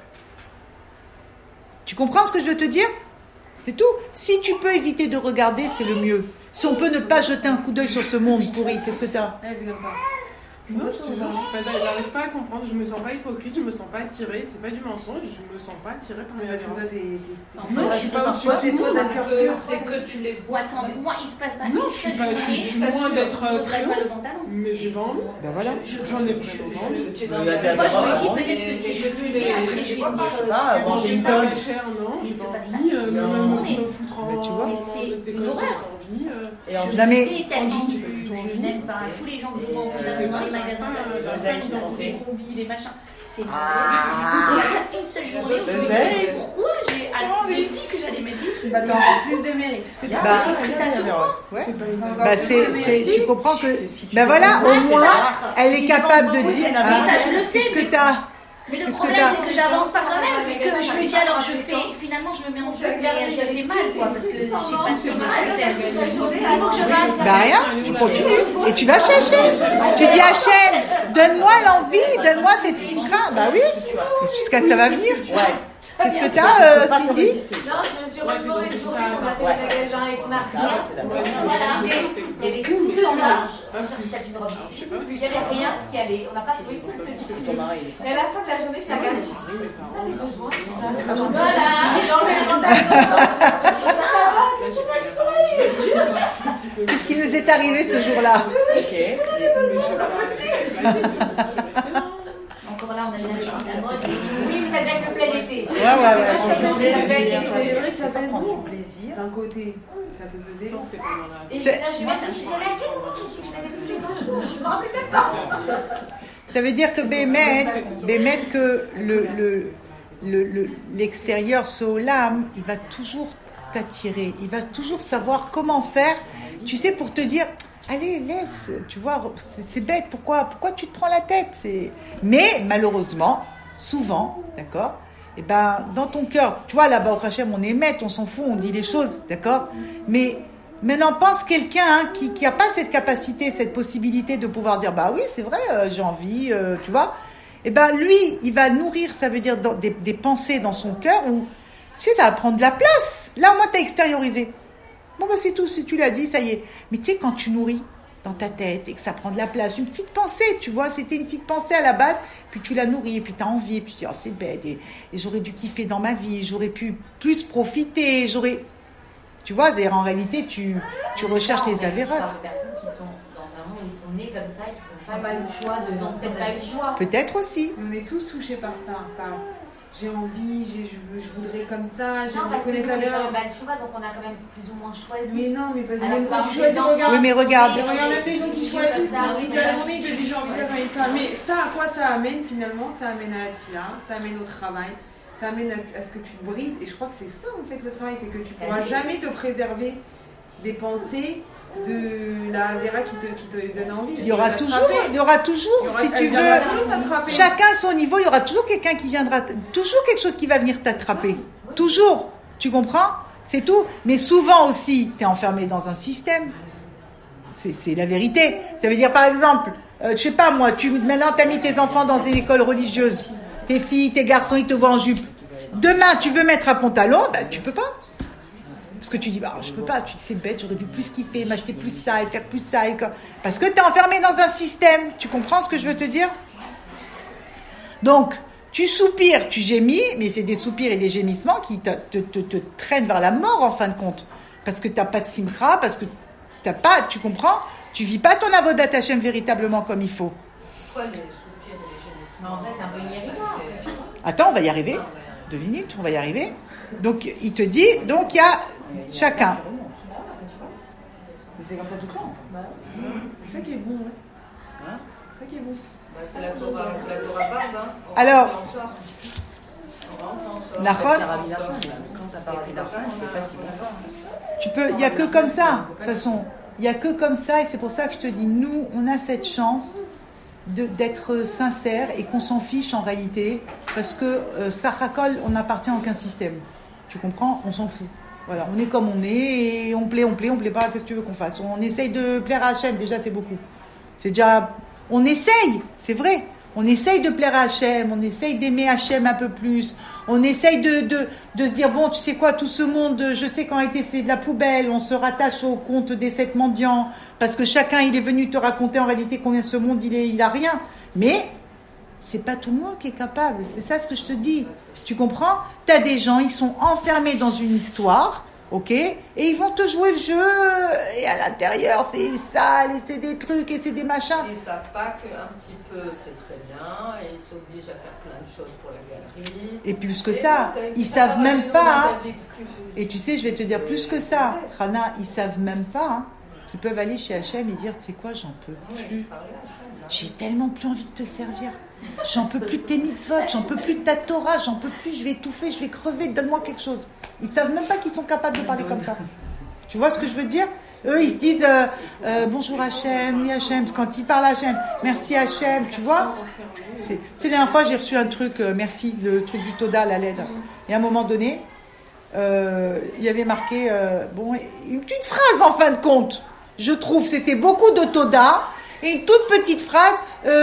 Tu comprends ce que je veux te dire? C'est tout. Si tu peux éviter de regarder, c'est le mieux. Si on peut ne pas jeter un coup d'œil sur ce monde pourri, qu'est-ce que t'as? Non, je te jure, j'arrive pas à comprendre, je me sens pas hypocrite, je me sens pas attirée, c'est pas du mensonge, je me sens pas attirée par les gens. Non, je suis pas au-dessus de tout le monde. C'est que tu les vois. Attends, mais moi il se passe pas Non, je suis pas, je suis loin d'être très pas le haute, pantalon. mais j'ai pas envie. Ben voilà. J'en ai vraiment envie. Moi je me dis peut-être que c'est que tu les après je vais me dire manger c'est une ça. tonne. Pas cher, non, j'ai Il se pas passe envie, pas. même Mais- me foutre en... Mais tu vois. Mais c'est des une conneries, horreur. j'ai envie, Et en Non, mais- Je déteste, je n'aime pas tous les gens que je rencontre dans les magasins, les combis, les machins. C'est une seule journée où je me dis pourquoi j'ai dit que j'allais mettre des Bah t'as encore plus de mérite. Bah, j'ai pris ça sur moi. ouais. Encore Bah, plus de tu comprends que, Si ben voilà, au Ah, c'est moins, ça. elle est capable de dire, Mais ça, je le sais, qu'est-ce que mais- t'as? Mais le Qu'est-ce que problème, t'as c'est que j'avance pas quand même, puisque je me dis alors je fais, finalement je me mets en jeu, mais je fais mal, quoi, parce que j'ai pas si mal à le faire. Il faut que je fasse. Bah rien, tu continues, et tu vas chez Hachem. Tu dis Hachem, donne-moi l'envie, donne-moi cette simcha. Bah oui, et jusqu'à que ça va venir. Qu'est-ce que t'as, Cindy? Non, je me suis retrouvée une journée qu'on a fait le magasin et qu'on a rien. Voilà. Il y avait tout ça. Il n'y avait rien qui allait. On n'a pas trouvé une seule petite figure. Et à la fin de la journée, je l'ai regardée. Je me suis dit, on avait besoin de ça. Voilà. J'ai enlevé le pantalon. Ça va, qu'est-ce qu'on a le soleil? Qu'est-ce qui nous est arrivé ce jour-là? Encore là, on a bien la mode. Oui, mais ça devait être le plein été. C'est vrai que ça fait du plaisir. d'un côté, ça peut peser. Et C'est- là, j'avais à quel moment j'ai dit que je m'avais plus les dents, je me rappelle même pas. Ça veut dire que Bémet que l'extérieur, ce olam, il va toujours t'attirer. Il va toujours savoir comment faire, tu sais, pour te dire, allez, laisse, tu vois, c'est bête, pourquoi tu te prends la tête? Mais malheureusement, souvent, d'accord, eh ben, dans ton cœur, tu vois, là-bas au Hachem, on émet, on s'en fout, on dit les choses, d'accord? Mais maintenant, pense quelqu'un qui a pas cette capacité, cette possibilité de pouvoir dire, bah oui, c'est vrai, j'ai envie, tu vois? Eh ben, lui, il va nourrir, ça veut dire des pensées dans son cœur où, tu sais, ça va prendre de la place. Là, moi, t'as extériorisé. Bon, bah, c'est tout, si tu l'as dit, ça y est. Mais tu sais, quand tu nourris dans ta tête et que ça prend de la place, une petite pensée, tu vois, c'était une petite pensée à la base, puis tu la nourris, et puis t'as envie, et puis tu dis, oh, c'est bête, et j'aurais dû kiffer dans ma vie, j'aurais pu plus profiter, tu vois, c'est-à-dire, en réalité, tu recherches les avérotes. Je parle de personnes qui sont dans un monde où ils sont nés comme ça, et qui n'ont pas eu le choix ils n'ont peut-être pas eu le choix. Peut-être aussi. On est tous touchés par ça, j'ai envie, je voudrais comme ça, non, parce que nous, on est quand même pas le choix, donc on a quand même plus ou moins choisi. Mais non, mais pas du tout. Tu choisis, regarde. Oui, mais regarde. Regarde même les gens qui choisissent. Toute la journée, ils te disent j'ai envie de faire ça. Mais ça, à quoi ça amène finalement? Ça amène à la tfila, ça amène au travail, ça amène à ce que tu te brises. Et je crois que c'est ça en fait le travail, c'est que tu pourras jamais te préserver des pensées de la Vera qui te donne envie. Il y aura toujours, si tu veux, chacun à son niveau, il y aura toujours quelqu'un qui viendra, toujours quelque chose qui va venir t'attraper. Toujours. Tu comprends? C'est tout. Mais souvent aussi, tu es enfermé dans un système. C'est la vérité. Ça veut dire, par exemple, je sais pas moi, maintenant tu as mis tes enfants dans une école religieuse. Tes filles, tes garçons, ils te voient en jupe. Demain, tu veux mettre un pantalon, ben, tu peux pas. Parce que tu dis, bah, je peux pas, tu dis, c'est bête, j'aurais dû plus kiffer, m'acheter plus ça et faire plus ça. Parce que tu es enfermé dans un système. Tu comprends ce que je veux te dire? Donc, tu soupires, tu gémis, mais c'est des soupirs et des gémissements qui te traînent vers la mort en fin de compte. Parce que tu n'as pas de simcha, parce que tu comprends? Tu vis pas ton avodat Hashem véritablement comme il faut. Quoi, les soupirs et les gémissements? En vrai, c'est un peu irrégulier. Attends, on va y arriver. 2 minutes, on va y arriver. Donc, il te dit, donc il y a chacun. Mais c'est comme ça tout le temps. C'est ça qui est bon. Hein? C'est ça qui est bon. C'est la Torah barbe. Hein. Alors, Nachon, quand t'as pas appris d'argent, c'est facile. Tu peux, il n'y a que comme ça. De toute façon, il n'y a que comme ça, et c'est pour ça que je te dis, nous, on a cette chance d'être sincère et qu'on s'en fiche en réalité, parce que Sachakol, on n'appartient à aucun système. Tu comprends? On s'en fout. Voilà, on est comme on est, et on plaît pas, qu'est-ce que tu veux qu'on fasse? On essaye de plaire à Hachem, déjà c'est beaucoup. C'est déjà, on essaye, c'est vrai. On essaye de plaire à Hachem, on essaye d'aimer Hachem un peu plus, on essaye de se dire, bon, tu sais quoi, tout ce monde, je sais qu'en réalité c'est de la poubelle, on se rattache au conte des 7 mendiants, parce que chacun il est venu te raconter en réalité combien ce monde il a rien. Mais c'est pas tout le monde qui est capable, c'est ça ce que je te dis. Tu comprends? T'as des gens, ils sont enfermés dans une histoire, ok? Et ils vont te jouer le jeu, et à l'intérieur c'est sale, et c'est des trucs, et c'est des machins. Ils savent pas qu'un petit peu c'est très bien, et ils s'obligent à faire plein de choses pour la galerie. Et plus que ça, ils savent même pas. Et tu sais, je vais te dire plus que ça, Rana, ils savent même pas qu'ils peuvent aller chez Hachem et dire, tu sais quoi, j'en peux plus. J'ai tellement plus envie de te servir. J'en peux plus de tes mitzvot, j'en peux plus de ta Torah, j'en peux plus, je vais étouffer, je vais crever, donne-moi quelque chose. Ils savent même pas qu'ils sont capables de parler comme ça. Tu vois ce que je veux dire? Eux, ils se disent bonjour Hachem, oui Hachem. Quand ils parlent à Hachem, merci Hachem, tu vois? Tu sais, la dernière fois, j'ai reçu un truc, merci, le truc du Toda, la lettre. Et à un moment donné, il y avait marqué, une petite phrase en fin de compte. Je trouve, c'était beaucoup de Toda. Et une toute petite phrase,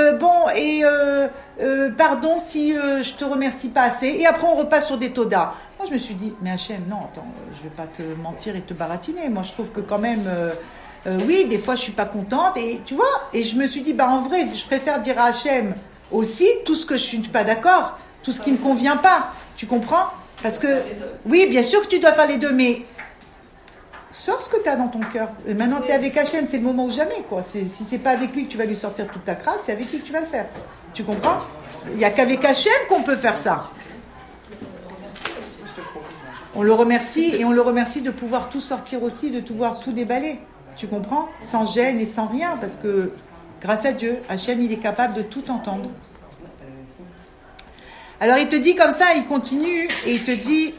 pardon si je te remercie pas assez. Et après, on repasse sur des Toda. Moi, je me suis dit, mais Hachem, non, attends, je vais pas te mentir et te baratiner. Moi, je trouve que quand même, oui, des fois, je suis pas contente. Et tu vois, et je me suis dit, en vrai, je préfère dire à Hachem aussi tout ce que je suis pas d'accord, tout ce qui me convient pas. Tu comprends? Parce que, oui, bien sûr que tu dois faire les deux, mais sors ce que tu as dans ton cœur. Et maintenant, tu es avec Hachem, c'est le moment ou jamais, quoi. Si c'est pas avec lui que tu vas lui sortir toute ta crasse, c'est avec qui que tu vas le faire. Tu comprends? Il n'y a qu'avec Hachem qu'on peut faire ça. On le remercie, et on le remercie de pouvoir tout sortir aussi, de pouvoir tout déballer. Tu comprends? Sans gêne et sans rien, parce que grâce à Dieu, Hachem, il est capable de tout entendre. Alors, il te dit comme ça, il continue, et il te dit...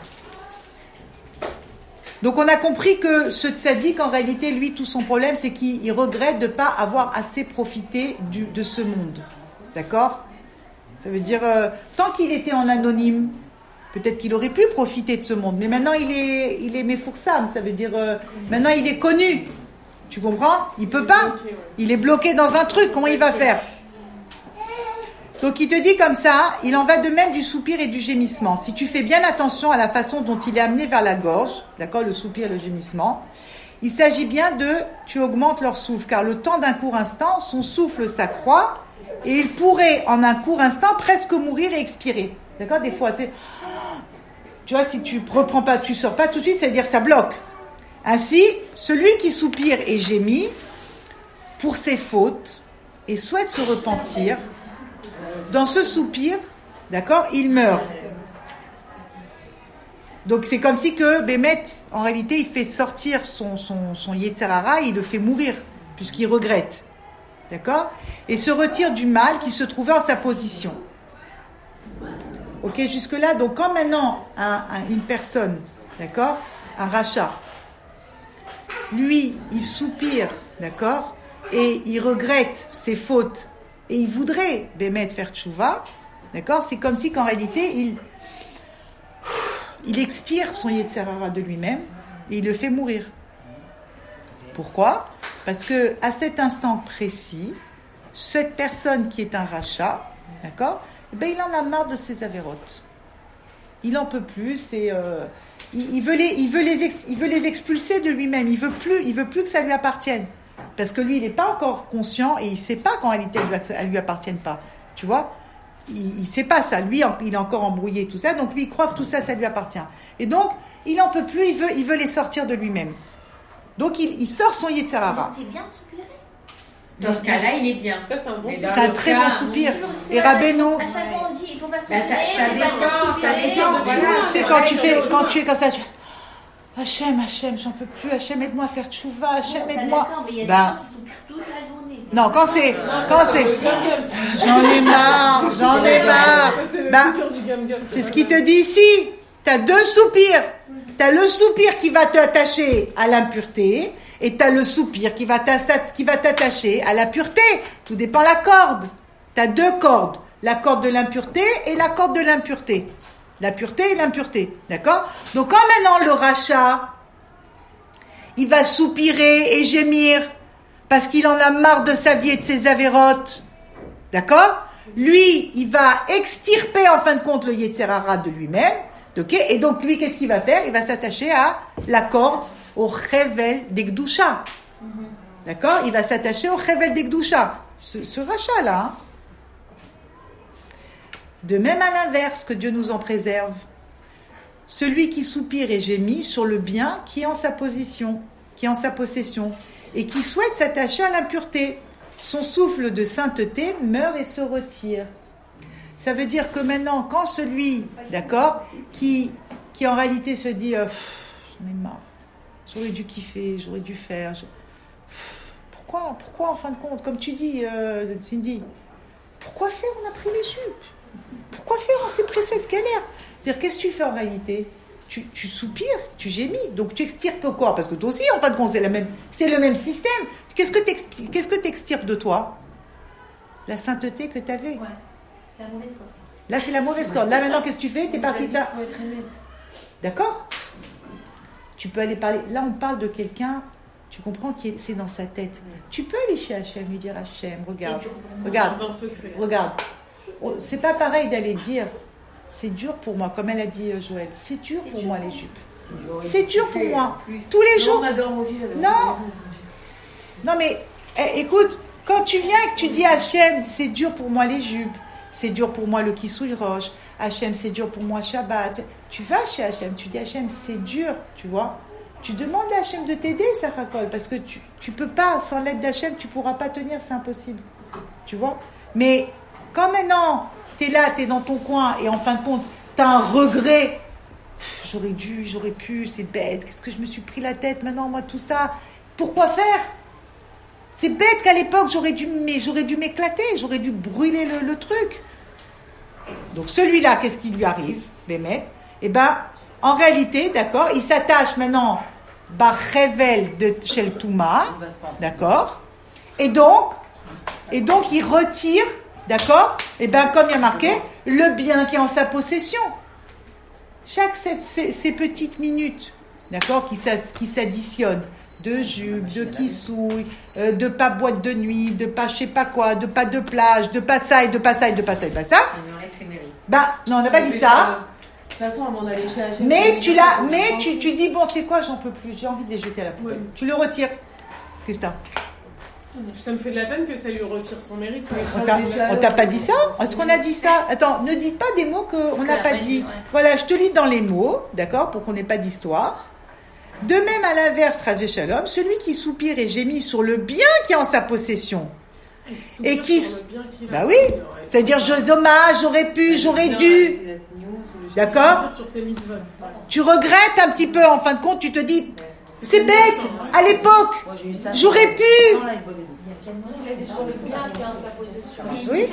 Donc, on a compris que ce tzaddik, en réalité, lui, tout son problème, c'est qu'il regrette de ne pas avoir assez profité de ce monde. D'accord? Ça veut dire, tant qu'il était en anonyme, peut-être qu'il aurait pu profiter de ce monde. Mais maintenant, il est Mefoursam. Ça veut dire, maintenant, il est connu. Tu comprends? Il peut pas. Il est bloqué dans un truc. Comment il va faire? Donc, il te dit comme ça, il en va de même du soupir et du gémissement. Si tu fais bien attention à la façon dont il est amené vers la gorge, d'accord, le soupir et le gémissement, il s'agit bien tu augmentes leur souffle, car le temps d'un court instant, son souffle s'accroît, et il pourrait, en un court instant, presque mourir et expirer. D'accord? Des fois, tu vois, si tu reprends pas, tu sors pas tout de suite, c'est-à-dire que ça bloque. Ainsi, celui qui soupire et gémit pour ses fautes et souhaite se repentir, dans ce soupir, d'accord, il meurt. Donc c'est comme si que Bémet, en réalité, il fait sortir son Yetzer Hara, il le fait mourir, puisqu'il regrette. D'accord? Et se retire du mal qui se trouvait en sa position. Ok, jusque-là, donc quand maintenant une personne, d'accord, un rachat, lui, il soupire, d'accord, et il regrette ses fautes, et il voudrait Bémet faire tchouva, d'accord, c'est comme si qu'en réalité, il expire son Yetzer Hara de lui-même et il le fait mourir. Pourquoi? Parce que à cet instant précis, cette personne qui est un rachat, d'accord, il en a marre de ses avérotes. Il en peut plus. Il veut les expulser de lui-même. Il veut plus que ça lui appartienne. Parce que lui, il n'est pas encore conscient et il ne sait pas qu'en réalité, elles lui appartiennent pas. Tu vois? Il ne sait pas ça. Lui, il est encore embrouillé, tout ça. Donc, lui, il croit que tout ça, ça lui appartient. Et donc, il n'en peut plus. Il veut les sortir de lui-même. Donc, il sort son Yetzer Hara. C'est bien de soupirer. Dans ce cas-là, il est bien. Ça, c'est un bon C'est un très bon soupir. Et Rabbeinu, À chaque fois, on dit il ne faut pas soupirer. ça dépend. tu sais, quand tu es comme ça, tu Hachem, j'en peux plus. Hachem, aide-moi à faire tchouva. Hachem, aide-moi. D'accord, mais il y a des gens qui soupirent toute la journée. Non, quand c'est, j'en ai marre. C'est ce qu'il te dit ici. T'as deux soupirs. T'as le soupir qui va t'attacher à l'impureté et t'as le soupir qui va t'attacher à la pureté. Tout dépend de la corde. T'as deux cordes. La corde de l'impureté et la corde de l'impureté. La pureté et l'impureté. D'accord? Donc quand maintenant le rachat, il va soupirer et gémir parce qu'il en a marre de sa vie et de ses avérotes. D'accord? Lui, il va extirper en fin de compte le Yetzer Hara de lui-même. Okay? Et donc lui, qu'est-ce qu'il va faire? Il va s'attacher à la corde, au Chevel d'Ekdusha. D'accord? Il va s'attacher au Chevel d'Ekdusha. Ce rachat-là. Hein? De même à l'inverse, que Dieu nous en préserve. Celui qui soupire et gémit sur le bien qui est en sa position, qui est en sa possession, et qui souhaite s'attacher à l'impureté. Son souffle de sainteté meurt et se retire. Ça veut dire que maintenant, quand celui, d'accord, qui en réalité se dit j'en ai marre, j'aurais dû kiffer, j'aurais dû faire. Pourquoi en fin de compte, comme tu dis, Cindy, pourquoi faire? On a pris les jupes. Pourquoi faire? On s'est pris cette galère. C'est-à-dire, qu'est-ce que tu fais en réalité? Tu soupires, tu gémis, donc tu extirpes quoi? Parce que toi aussi, en fin de compte, c'est le même système. Qu'est-ce que t'extirpes de toi? La sainteté que tu avais. Ouais, c'est la mauvaise corde. Là, c'est la mauvaise corde. Là, maintenant, qu'est-ce que tu fais? T'es parti. D'accord? Tu peux aller parler. Là, on parle de quelqu'un, tu comprends, c'est dans sa tête. Tu peux aller chez Hachem, lui dire Hachem, regarde. C'est pas pareil d'aller dire c'est dur pour moi, comme elle a dit Joël. C'est dur pour moi les jupes. C'est dur pour moi. Tous les jours. Non mais écoute, quand tu viens et que tu dis Hachem, c'est dur pour moi les jupes, c'est dur pour moi le kisouille roche, Hachem, c'est dur pour moi Shabbat. Tu vas chez Hachem, tu dis Hachem, c'est dur, tu vois. Tu demandes à Hachem de t'aider, Sarah-Cole, parce que tu peux pas, sans l'aide d'Hachem, tu pourras pas tenir, c'est impossible. Tu vois. Mais quand maintenant, t'es là, t'es dans ton coin, et en fin de compte, t'as un regret. J'aurais dû, j'aurais pu, c'est bête. Qu'est-ce que je me suis pris la tête maintenant, moi, tout ça. Pourquoi faire? C'est bête qu'à l'époque, j'aurais dû m'éclater, j'aurais dû brûler le truc. Donc celui-là, qu'est-ce qui lui arrive, Bémet? Eh ben, en réalité, d'accord, il s'attache maintenant, Bachevel de Shel Touma, d'accord? Et donc, il retire, D'accord? Et bien, comme il y a marqué, le bien qui est en sa possession. Chaque ces petites minutes, d'accord, qui s'additionnent, de jupe, de kissouille, de pas boîte de nuit, de pas je sais pas quoi, de pas de plage, de pas ça et de pas ça et de pas ça et de pas ça. Bah, non, on n'a pas dit ça. De toute façon, avant d'aller chez H&M, Mais tu dis, bon, tu sais quoi, j'en peux plus, j'ai envie de les jeter à la poubelle. Tu le retires. Qu'est-ce que t'as? Ça me fait de la peine que ça lui retire son mérite. On t'a pas dit ça? Est-ce qu'on a dit ça? Attends, ne dites pas des mots qu'on n'a pas dit. Voilà, je te lis dans les mots, d'accord, pour qu'on n'ait pas d'histoire. De même, à l'inverse, Chas v'Shalom, celui qui soupire et gémit sur le bien qui est en sa possession. Et qui... Bah oui, c'est-à-dire, dommage, j'aurais pu, j'aurais dû. D'accord? Tu regrettes un petit peu, en fin de compte, tu te dis... C'est bête, à l'époque, j'aurais pu. Oui.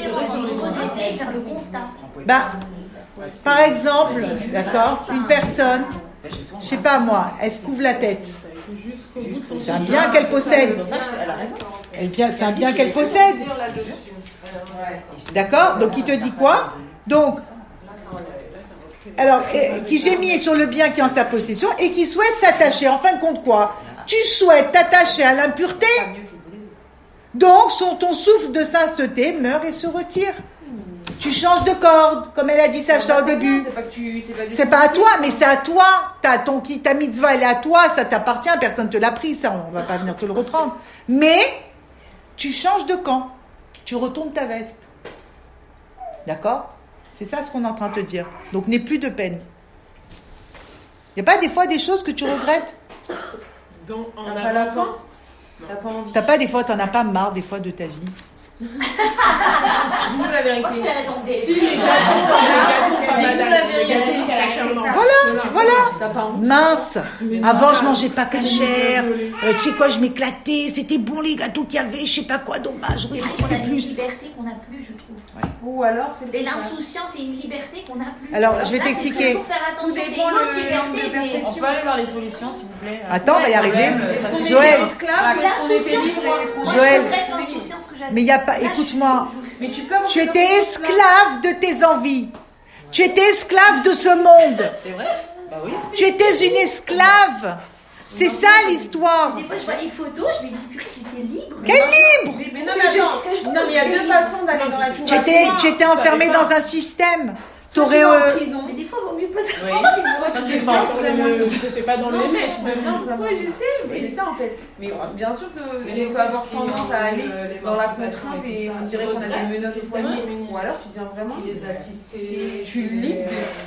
Bah, par exemple, d'accord, une personne, je sais pas moi, elle se couvre la tête. C'est un bien qu'elle possède. C'est un bien qu'elle possède. D'accord? Donc il te dit quoi? Donc, alors, qui gémit sur le bien qui est en sa possession et qui souhaite s'attacher. En fin de compte, quoi? Tu souhaites t'attacher à l'impureté. Donc, ton souffle de sainteté meurt et se retire. Tu changes de corde, comme elle a dit Sacha au début. C'est pas à toi, mais c'est à toi. Ta mitzvah, elle est à toi, ça t'appartient, personne ne te l'a pris, ça, on va pas venir te le reprendre. Mais, tu changes de camp. Tu retournes ta veste. D'accord? C'est ça ce qu'on est en train de te dire. Donc, n'aie plus de peine. Il n'y a pas des fois des choses que tu regrettes? T'as pas la faim? T'as pas des fois, t'en as pas marre des fois de ta vie? Dis-nous la vérité. Si les gâteaux, Voilà. Mince. Avant, je mangeais pas cachère. Tu sais quoi, je m'éclatais. C'était bon les gâteaux qu'il y avait. Je sais pas quoi, dommage. J'aurais dû kiffer plus. C'est une liberté qu'on n'a plus, je trouve. Ou alors, c'est l'insouciance et une liberté qu'on n'a plus. Alors, je vais t'expliquer. Il faut faire attention, c'est une autre liberté. Mais... On peut aller voir les solutions, s'il vous plaît. Attends, on va y arriver. Joël. Joël. Mais il y a pas. Écoute-moi. Tu étais esclave de tes envies. Tu étais esclave de ce monde. C'est vrai? Bah oui. Tu étais une esclave. C'est ça l'histoire. Des fois, je vois les photos, je me dis, purée, j'étais libre. Quel libre? Mais non, mais il y a deux façons d'aller dans la Tchouva. Tu étais enfermé dans un système. T'aurais. Mais des fois, il vaut mieux pas ça. Tu te fais pas dans le mémé, tu deviens. Oui, je sais, mais c'est ça en fait. Mais bien sûr qu'on peut avoir tendance à aller dans la contrainte et on dirait qu'on a des menaces au foyer. Ou alors tu deviens vraiment. Je suis libre.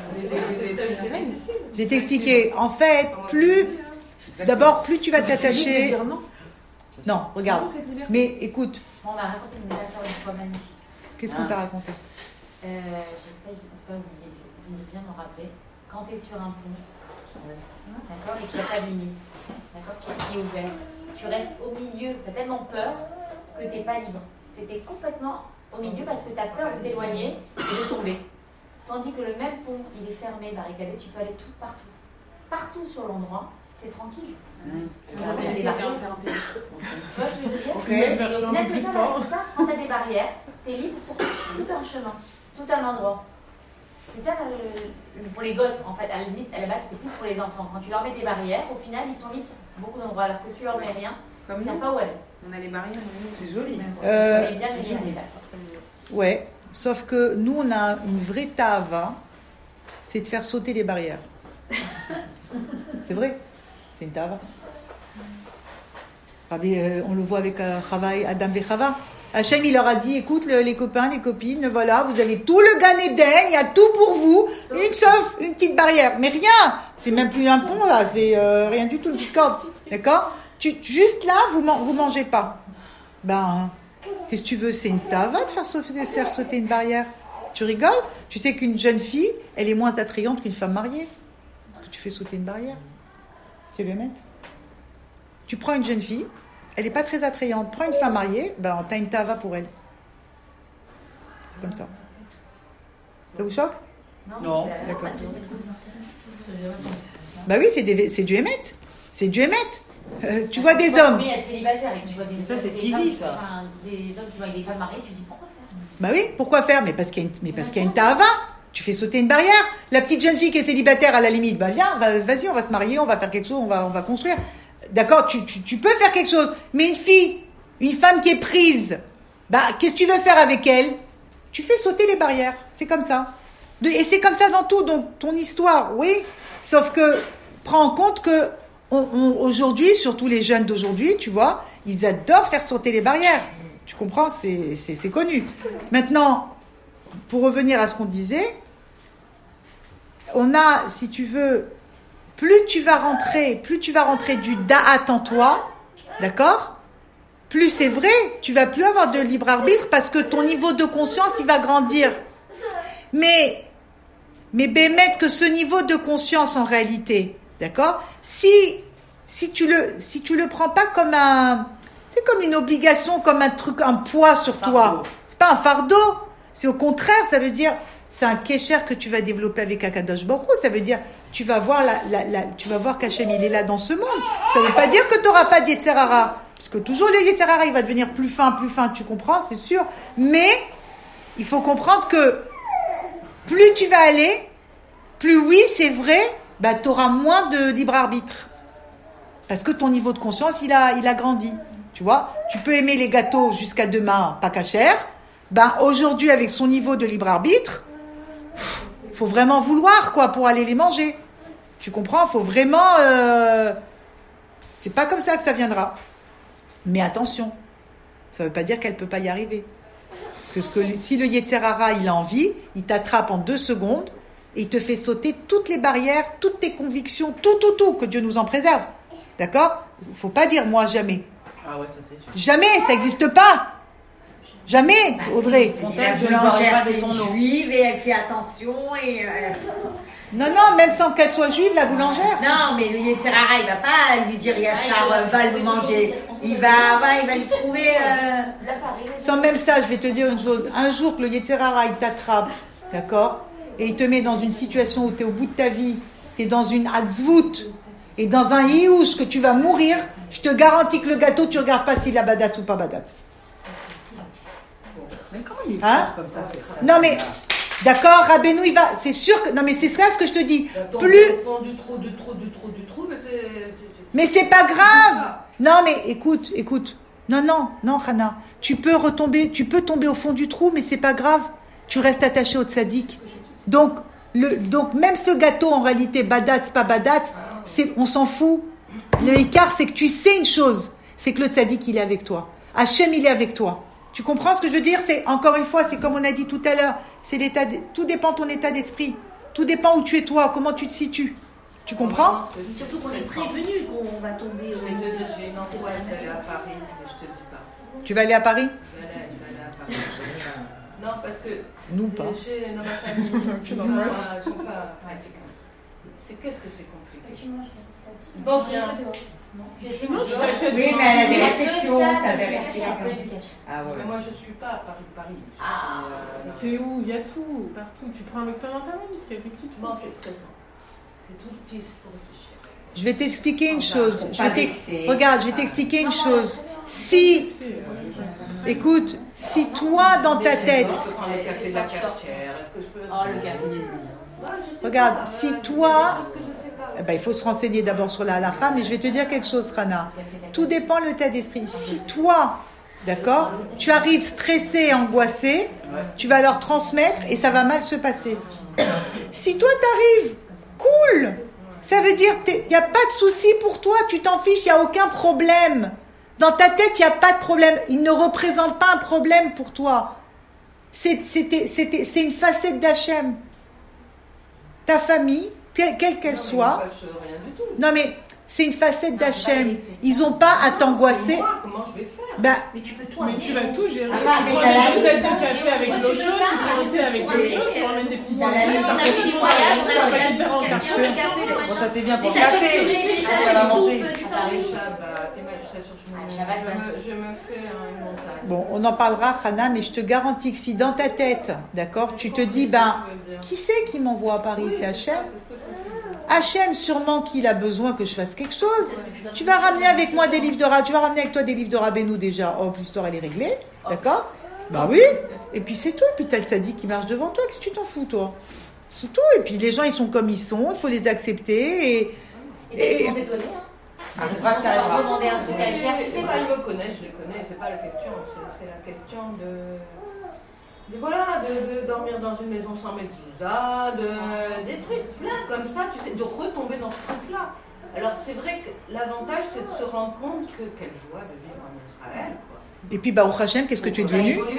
Je vais t'expliquer. En fait, d'abord, plus tu vas t'attacher. Non, regarde. Mais écoute. On m'a raconté une métaphore une fois magnifique. Qu'est-ce qu'on t'a raconté? J'essaye, en tout cas, de bien m'en rappeler. Quand tu es sur un pont, d'accord, et qu'il n'y a pas de limite, d'accord, qui est ouvert, tu restes au milieu, tu as tellement peur que tu n'es pas libre. Tu étais complètement au milieu parce que tu as peur de t'éloigner et de tomber. Tandis que le même pont, il est fermé, barricadé, tu peux aller partout. Partout sur l'endroit, tu es tranquille. Il y a des barrières. Tu vois ce que je veux dire? Et au final, c'est ça. Quand tu as des barrières, tu es libre sur tout un chemin, tout un endroit. C'est ça pour les gosses, en fait, à la limite, à la base, c'était plus pour les enfants. Quand tu leur mets des barrières, au final, ils sont libres sur beaucoup d'endroits, alors que si tu leur mets rien, ils ne savent pas où aller. On a les barrières, c'est joli. Ouais, sauf que nous, on a une vraie tava, c'est de faire sauter les barrières. C'est vrai, c'est une tava. On le voit avec Adam et Chava. Hachem, il leur a dit, écoute, les copains, les copines, voilà, vous avez tout le Gan Eden, il y a tout pour vous, sauf une petite barrière. Mais rien, c'est même plus un pont, là, c'est rien du tout, une petite corde, d'accord? Juste là, vous mangez pas. Qu'est-ce que tu veux? C'est une tava de faire sauter une barrière. Tu rigoles? Tu sais qu'une jeune fille, elle est moins attrayante qu'une femme mariée. Parce que tu fais sauter une barrière. C'est le mettre. Tu prends une jeune fille, elle n'est pas très attrayante. Prends une femme mariée, t'as une tava pour elle. C'est comme ça. Ça vous choque? Non. D'accord. Oui, c'est du émet. C'est du émet. Tu vois des hommes. Oui, être célibataire et tu vois des ça, c'est TV, ça. Des hommes qui voient des femmes mariées, tu dis pourquoi faire? Bah oui, pourquoi faire? Mais parce qu'il y a une ta'ava. Tu fais sauter une barrière. La petite jeune fille qui est célibataire, à la limite, bah viens, vas-y, on va se marier, on va faire quelque chose, on va construire. D'accord, tu peux faire quelque chose. Mais une femme qui est prise, bah qu'est-ce que tu veux faire avec elle? Tu fais sauter les barrières. C'est comme ça. Et c'est comme ça dans tout. Donc ton histoire, oui. Sauf que prends en compte que aujourd'hui, surtout les jeunes d'aujourd'hui, tu vois, ils adorent faire sauter les barrières. Tu comprends? C'est connu. Maintenant, pour revenir à ce qu'on disait, on a, si tu veux, plus tu vas rentrer du da'at en toi, d'accord? Plus c'est vrai, tu vas plus avoir de libre arbitre parce que ton niveau de conscience, il va grandir. Mais bémet que ce niveau de conscience en réalité, d'accord? Si tu le prends pas comme c'est comme une obligation, comme un truc, un poids sur toi. C'est pas un fardeau. C'est au contraire, ça veut dire, c'est un kécher que tu vas développer avec Akadosh Baruch Hu. Ça veut dire, tu vas voir tu vas voir qu'Hachem, il est là dans ce monde. Ça veut pas dire que tu n'auras pas d'Yetzer Hara. Parce que toujours le Yetzer Hara, il va devenir plus fin, tu comprends, c'est sûr. Mais, il faut comprendre que, plus tu vas aller, plus oui, c'est vrai, bah, tu auras moins de libre arbitre. Parce que ton niveau de conscience, il a grandi. Tu vois, tu peux aimer les gâteaux jusqu'à demain, pas cachère. Ben, aujourd'hui, avec son niveau de libre arbitre, faut vraiment vouloir, quoi, pour aller les manger. Tu comprends? Faut vraiment, c'est pas comme ça que ça viendra. Mais attention. Ça veut pas dire qu'elle peut pas y arriver. Parce que si le Yetzer Hara, il a envie, il t'attrape en 2 secondes et il te fait sauter toutes les barrières, toutes tes convictions, tout, que Dieu nous en préserve. D'accord? Faut pas dire moi jamais. Ah ouais, ça c'est sûr. Jamais, ça n'existe pas. Jamais, Audrey. La boulangère, c'est une juive et elle fait attention et... Non, même sans qu'elle soit juive, la boulangère. Non, mais le Yetzer Hara, il va pas lui dire Yachar, va le manger. Il va lui trouver... Sans même ça, je vais te dire une chose. Un jour que le Yetzer Hara, il t'attrape, d'accord? Et il te met dans une situation où tu es au bout de ta vie, tu es dans une hatzvout, et dans un hiouche que tu vas mourir, je te garantis que le gâteau, tu ne regardes pas s'il a badatz ou pas badatz. Mais comment il est comme ça, c'est ça? Non mais, d'accord, Rabbeinu, il va, c'est sûr que, non mais c'est ça ce que je te dis. Plus... Du trou, mais c'est pas grave. Non mais, écoute. Non, Hana. Tu peux tomber au fond du trou, mais c'est pas grave. Tu restes attaché au tzaddik. Donc même ce gâteau, en réalité, badatz, pas badatz, on s'en fout. Le écart, c'est que tu sais une chose, c'est que le tzaddik, il est avec toi. Hachem, il est avec toi. Tu comprends ce que je veux dire? C'est, encore une fois, c'est comme on a dit tout à l'heure, c'est tout dépend de ton état d'esprit. Tout dépend où tu es toi, comment tu te situes. Tu comprends? Surtout qu'on est prévenu qu'on va tomber. Je vais te dire, j'ai une angoisse d'aller à Paris, mais je te dis pas. Tu vas aller à Paris? Je vais aller à Paris. Non, parce que... Nous pas. Dans ma famille, ils sont pas... C'est qu'est-ce que c'est compliqué. Tu manges Je mange bien. Oui, mais elle a des réflexions. Ah ouais. Mais moi, je suis pas à Paris. Tu es où? Il y a tout, partout. Tu prends avec toi dans ta valise, quelque chose. Non, c'est stressant. C'est tout, il faut réfléchir. Je vais t'expliquer une chose. Regarde, je vais t'expliquer une chose. Écoute, si toi, dans ta tête... Je peux prendre le café de la cafetière. Est-ce que je peux... Oh, le café. Regarde, si toi... il faut se renseigner d'abord sur la halakha, mais je vais te dire quelque chose, Rana. Tout dépend de l'état d'esprit. Si toi, d'accord, tu arrives stressé, angoissé, tu vas leur transmettre et ça va mal se passer. Si toi, t'arrives cool, ça veut dire qu'il n'y a pas de souci pour toi, tu t'en fiches, il n'y a aucun problème. Dans ta tête, il n'y a pas de problème. Il ne représente pas un problème pour toi. C'est une facette d'Hachem. Ta famille, quelle qu'elle soit. Non, mais c'est une facette d'Hachem. Ils n'ont pas à t'angoisser. Comment je vais faire? Mais tu peux toi. Mais tu vas tout gérer. Tu mais prends des dosettes de café avec l'eau chaude, tu prends le thé avec l'eau chaude, tu ramènes des petits On a fait des voyages, on a fait différents le café, le machin. Ça c'est bien pour Mais le ça café. les Ça va manger. tu Paris, peux. Shabbat, je me fais une montagne. Bon, on en parlera, Hana, mais je te garantis que si dans ta tête, d'accord, tu te dis, qui c'est qui m'envoie à Paris? C'est Hachem. Hachem, sûrement qu'il a besoin que je fasse quelque chose. Tu vas ramener avec moi des livres de Rabbeinu, tu vas ramener avec toi des livres de Rabbeinu déjà. Oh, l'histoire elle est réglée, d'accord? Bah oui. Et puis c'est tout. Et puis t'as le sadique qui marche devant toi. Qu'est-ce que tu t'en fous, toi? C'est tout. Et puis les gens, ils sont comme ils sont. Il faut les accepter. Et ils vont t'étonner, hein. On va demander un truc à cher. Ils me connaissent, je les connais. C'est pas la question. C'est la question de dormir dans une maison sans mezouza, des trucs plein comme ça, tu sais, de retomber dans ce truc-là. Alors c'est vrai que l'avantage, c'est de se rendre compte que quelle joie de vivre en Israël, quoi. Et puis, Baruch Hashem, qu'est-ce que tu es devenu? Oui,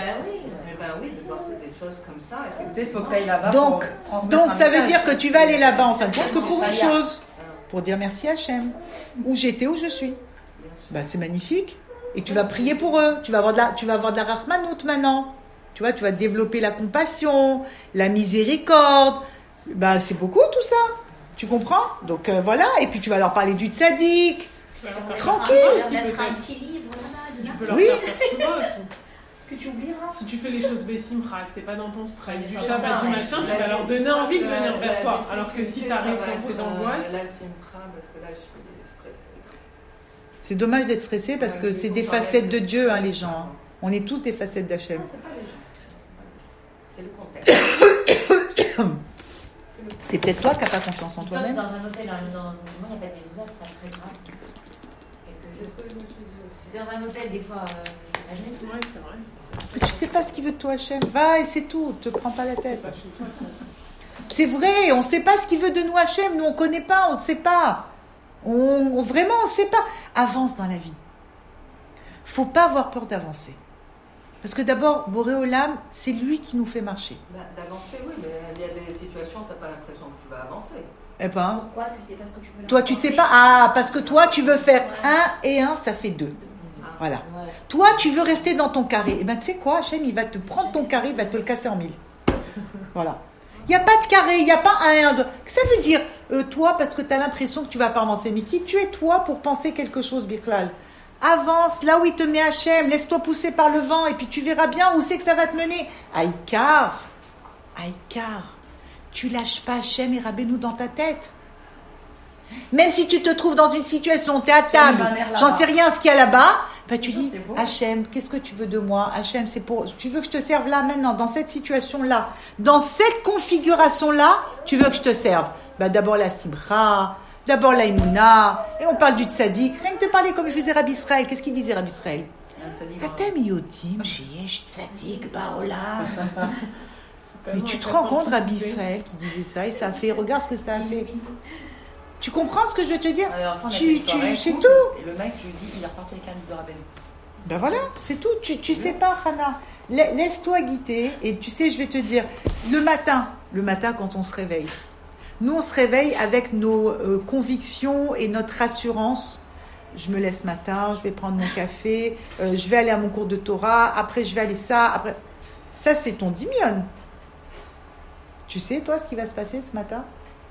de voir des choses comme ça, Peut-être qu'il faut que tu ailles là-bas. Donc ça veut dire que tu vas aller là-bas en fin de compte que pour une chose, pour dire merci Hachem, où j'étais, où je suis. C'est magnifique. Et tu vas prier pour eux. Tu vas avoir de la rachmanout maintenant. Tu vois, tu vas développer la compassion, la miséricorde. C'est beaucoup tout ça. Tu comprends? Donc voilà. Et puis tu vas leur parler du tzaddik. Tranquille. Tu leur un petit livre. Tu peux leur faire tchouva aussi. Que tu oublieras. Si tu fais les choses bessimra, que t'es pas dans ton stress, du Shabbat, du machin, tu vas leur donner envie de venir vers toi. Alors que si t'arrives dans tes angoisses. La simtra, parce que là, je suis stressée. C'est dommage d'être stressé parce que c'est des facettes de Dieu, les gens. On est tous des facettes d'Hachem. C'est pas les gens. C'est le contexte. C'est peut-être toi qui n'as pas confiance en toi-même. Dans un hôtel, moi, il n'y a pas de mezouza, c'est pas très grave. C'est ce que je me suis dit aussi. Dans un hôtel, des fois, Ouais, c'est vrai. Mais tu sais pas ce qu'il veut de toi, Hachem. Va et c'est tout. Te prends pas la tête. C'est vrai. On sait pas ce qu'il veut de nous, Hachem. Nous, on connaît pas. On ne sait pas. Vraiment, on ne sait pas. Avance dans la vie. Faut pas avoir peur d'avancer. Parce que d'abord, Boré Olam, c'est lui qui nous fait marcher. D'avancer, oui, mais il y a des situations où tu n'as pas l'impression que tu vas avancer. Eh ben, Pourquoi tu sais pas ce que tu veux? toi, tu sais pas. Parce que toi, tu veux faire 1 et 1, ça fait 2. Voilà. Ouais. Toi, tu veux rester dans ton carré. Eh ben, tu sais quoi, Hachem, il va te prendre ton carré, il va te le casser en 1000. Voilà. Il n'y a pas de carré, il n'y a pas 1 et 1, 2. Ça veut dire, toi, parce que tu as l'impression que tu vas pas avancer. Mais qui tu es, toi, pour penser quelque chose, Birklal? Avance là où il te met Hachem, laisse-toi pousser par le vent et puis tu verras bien où c'est que ça va te mener. Aïkar, tu lâches pas Hachem et Rabbeinu dans ta tête. Même si tu te trouves dans une situation, tu es à table, j'en sais rien ce qu'il y a là-bas, tu dis, Hachem, qu'est-ce que tu veux de moi? Hachem, tu veux que je te serve là maintenant, dans cette situation-là, dans cette configuration-là, tu veux que je te serve? D'abord la simcha, d'abord la imuna, et on parle du tzaddik. Rien que de parler comme il faisait Rabbi Israël. Qu'est-ce qu'il disait Rabbi Israël? Atem yodim sheyesh tzaddik ba'olam. Mais tu te rends compte, Rabbi Israël, qui disait ça, et ça a fait, regarde ce que ça a fait. Tu comprends ce que je veux te dire? C'est tout. Et le mec, je lui dis, il est reparti avec un livre de Rabbeinu. Voilà, c'est tout. Tu sais pas, Hana. Laisse-toi guider, et tu sais, je vais te dire, le matin quand on se réveille, nous, on se réveille avec nos convictions et notre assurance. Je me lève ce matin, je vais prendre mon café, je vais aller à mon cours de Torah, après je vais aller après... Ça, c'est ton dimion. Tu sais, toi, ce qui va se passer ce matin?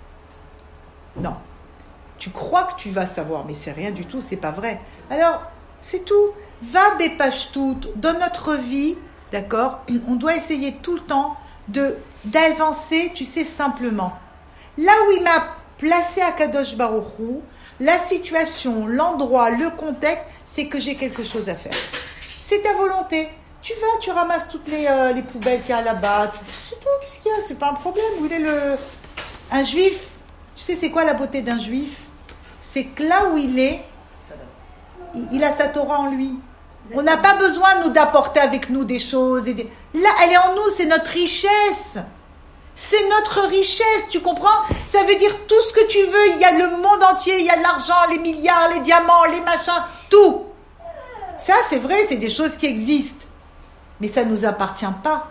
Non. Tu crois que tu vas savoir, mais c'est rien du tout, c'est pas vrai. Alors, c'est tout. Va bepashtout. Dans notre vie, d'accord, on doit essayer tout le temps d'avancer, tu sais, simplement. Là où il m'a placé à Kadosh Baruch Hu, la situation, l'endroit, le contexte, c'est que j'ai quelque chose à faire. C'est ta volonté. Tu vas, tu ramasses toutes les poubelles qu'il y a là-bas. C'est tout, qu'est-ce qu'il y a? C'est pas un problème. Où il est un juif? Tu sais, c'est quoi la beauté d'un juif? C'est que là où il est, il a sa Torah en lui. On n'a pas besoin, nous, d'apporter avec nous des choses. Là, elle est en nous, c'est notre richesse. C'est notre richesse, tu comprends? Ça veut dire tout ce que tu veux, il y a le monde entier, il y a l'argent, les milliards, les diamants, les machins, tout. Ça, c'est vrai, c'est des choses qui existent. Mais ça ne nous appartient pas.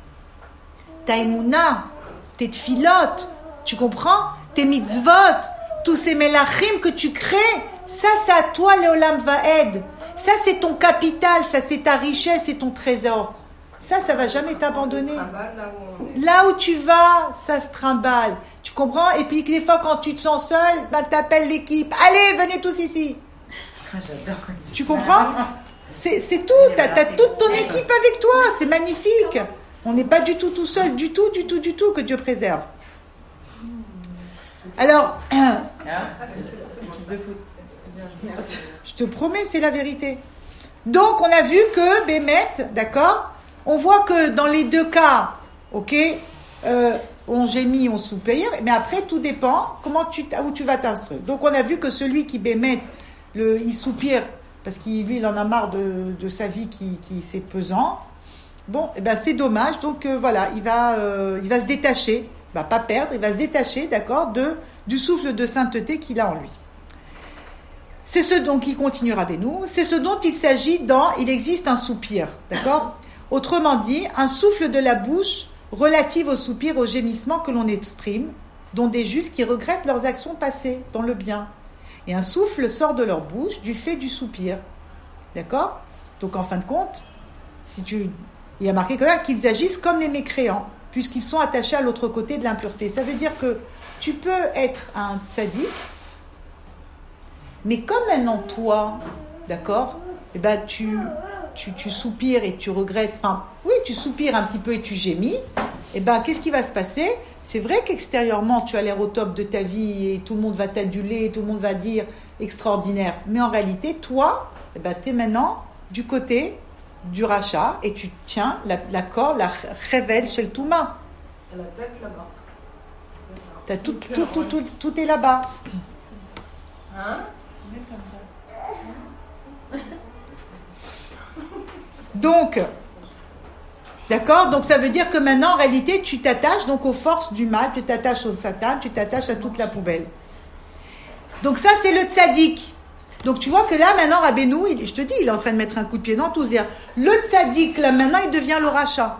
Ta émouna, tes tfilotes, tu comprends? Tes mitzvot, tous ces melachim que tu crées, ça, c'est à toi, Léolam Vaed. Ça, c'est ton capital, ça, c'est ta richesse, c'est ton trésor. Ça va jamais t'abandonner. Là où tu vas, ça se trimballe. Tu comprends? Et puis, des fois, quand tu te sens seul, t'appelles l'équipe. Allez, venez tous ici. J'adore. Tu comprends? C'est tout. T'as toute ton équipe avec toi. C'est magnifique. On n'est pas du tout seul. Du tout, que Dieu préserve. Alors, je te promets, c'est la vérité. Donc, on a vu que Bémet, d'accord, On voit que dans les deux cas, ok, on gémit, on soupire, mais après tout dépend où tu vas t'instruire. Donc on a vu que celui qui bémet, il soupire parce qu'il lui il en a marre de sa vie qui c'est pesant. Bon, eh ben c'est dommage. Donc voilà, il va se détacher, il va pas perdre, il va se détacher, d'accord, du souffle de sainteté qu'il a en lui. C'est ce dont il continue Rabbeinu, c'est ce dont il s'agit il existe un soupir, d'accord? Autrement dit, un souffle de la bouche relative au soupir, au gémissement que l'on exprime, dont des justes qui regrettent leurs actions passées dans le bien. Et un souffle sort de leur bouche du fait du soupir, d'accord? Donc en fin de compte, il y a marqué quand même qu'ils agissent comme les mécréants, puisqu'ils sont attachés à l'autre côté de l'impureté. Ça veut dire que tu peux être un tzaddik, mais comme maintenant toi, d'accord, eh ben tu soupires et tu regrettes, enfin, oui, tu soupires un petit peu et tu gémis, eh ben qu'est-ce qui va se passer? C'est vrai qu'extérieurement, tu as l'air au top de ta vie et tout le monde va t'aduler, tout le monde va dire extraordinaire. Mais en réalité, toi, eh ben, tu es maintenant du côté du rachat et tu tiens la corde, la révèle chez le Touma. Elle a la tête là-bas. T'as tout est là-bas. Hein? Donc, d'accord? Donc ça veut dire que maintenant, en réalité, tu t'attaches donc aux forces du mal, tu t'attaches au Satan, tu t'attaches à toute la poubelle. Donc ça, c'est le tzaddik. Donc tu vois que là, maintenant, Rabbeinu, je te dis, il est en train de mettre un coup de pied dans tout. Le tzaddik, là, maintenant, il devient le rachat.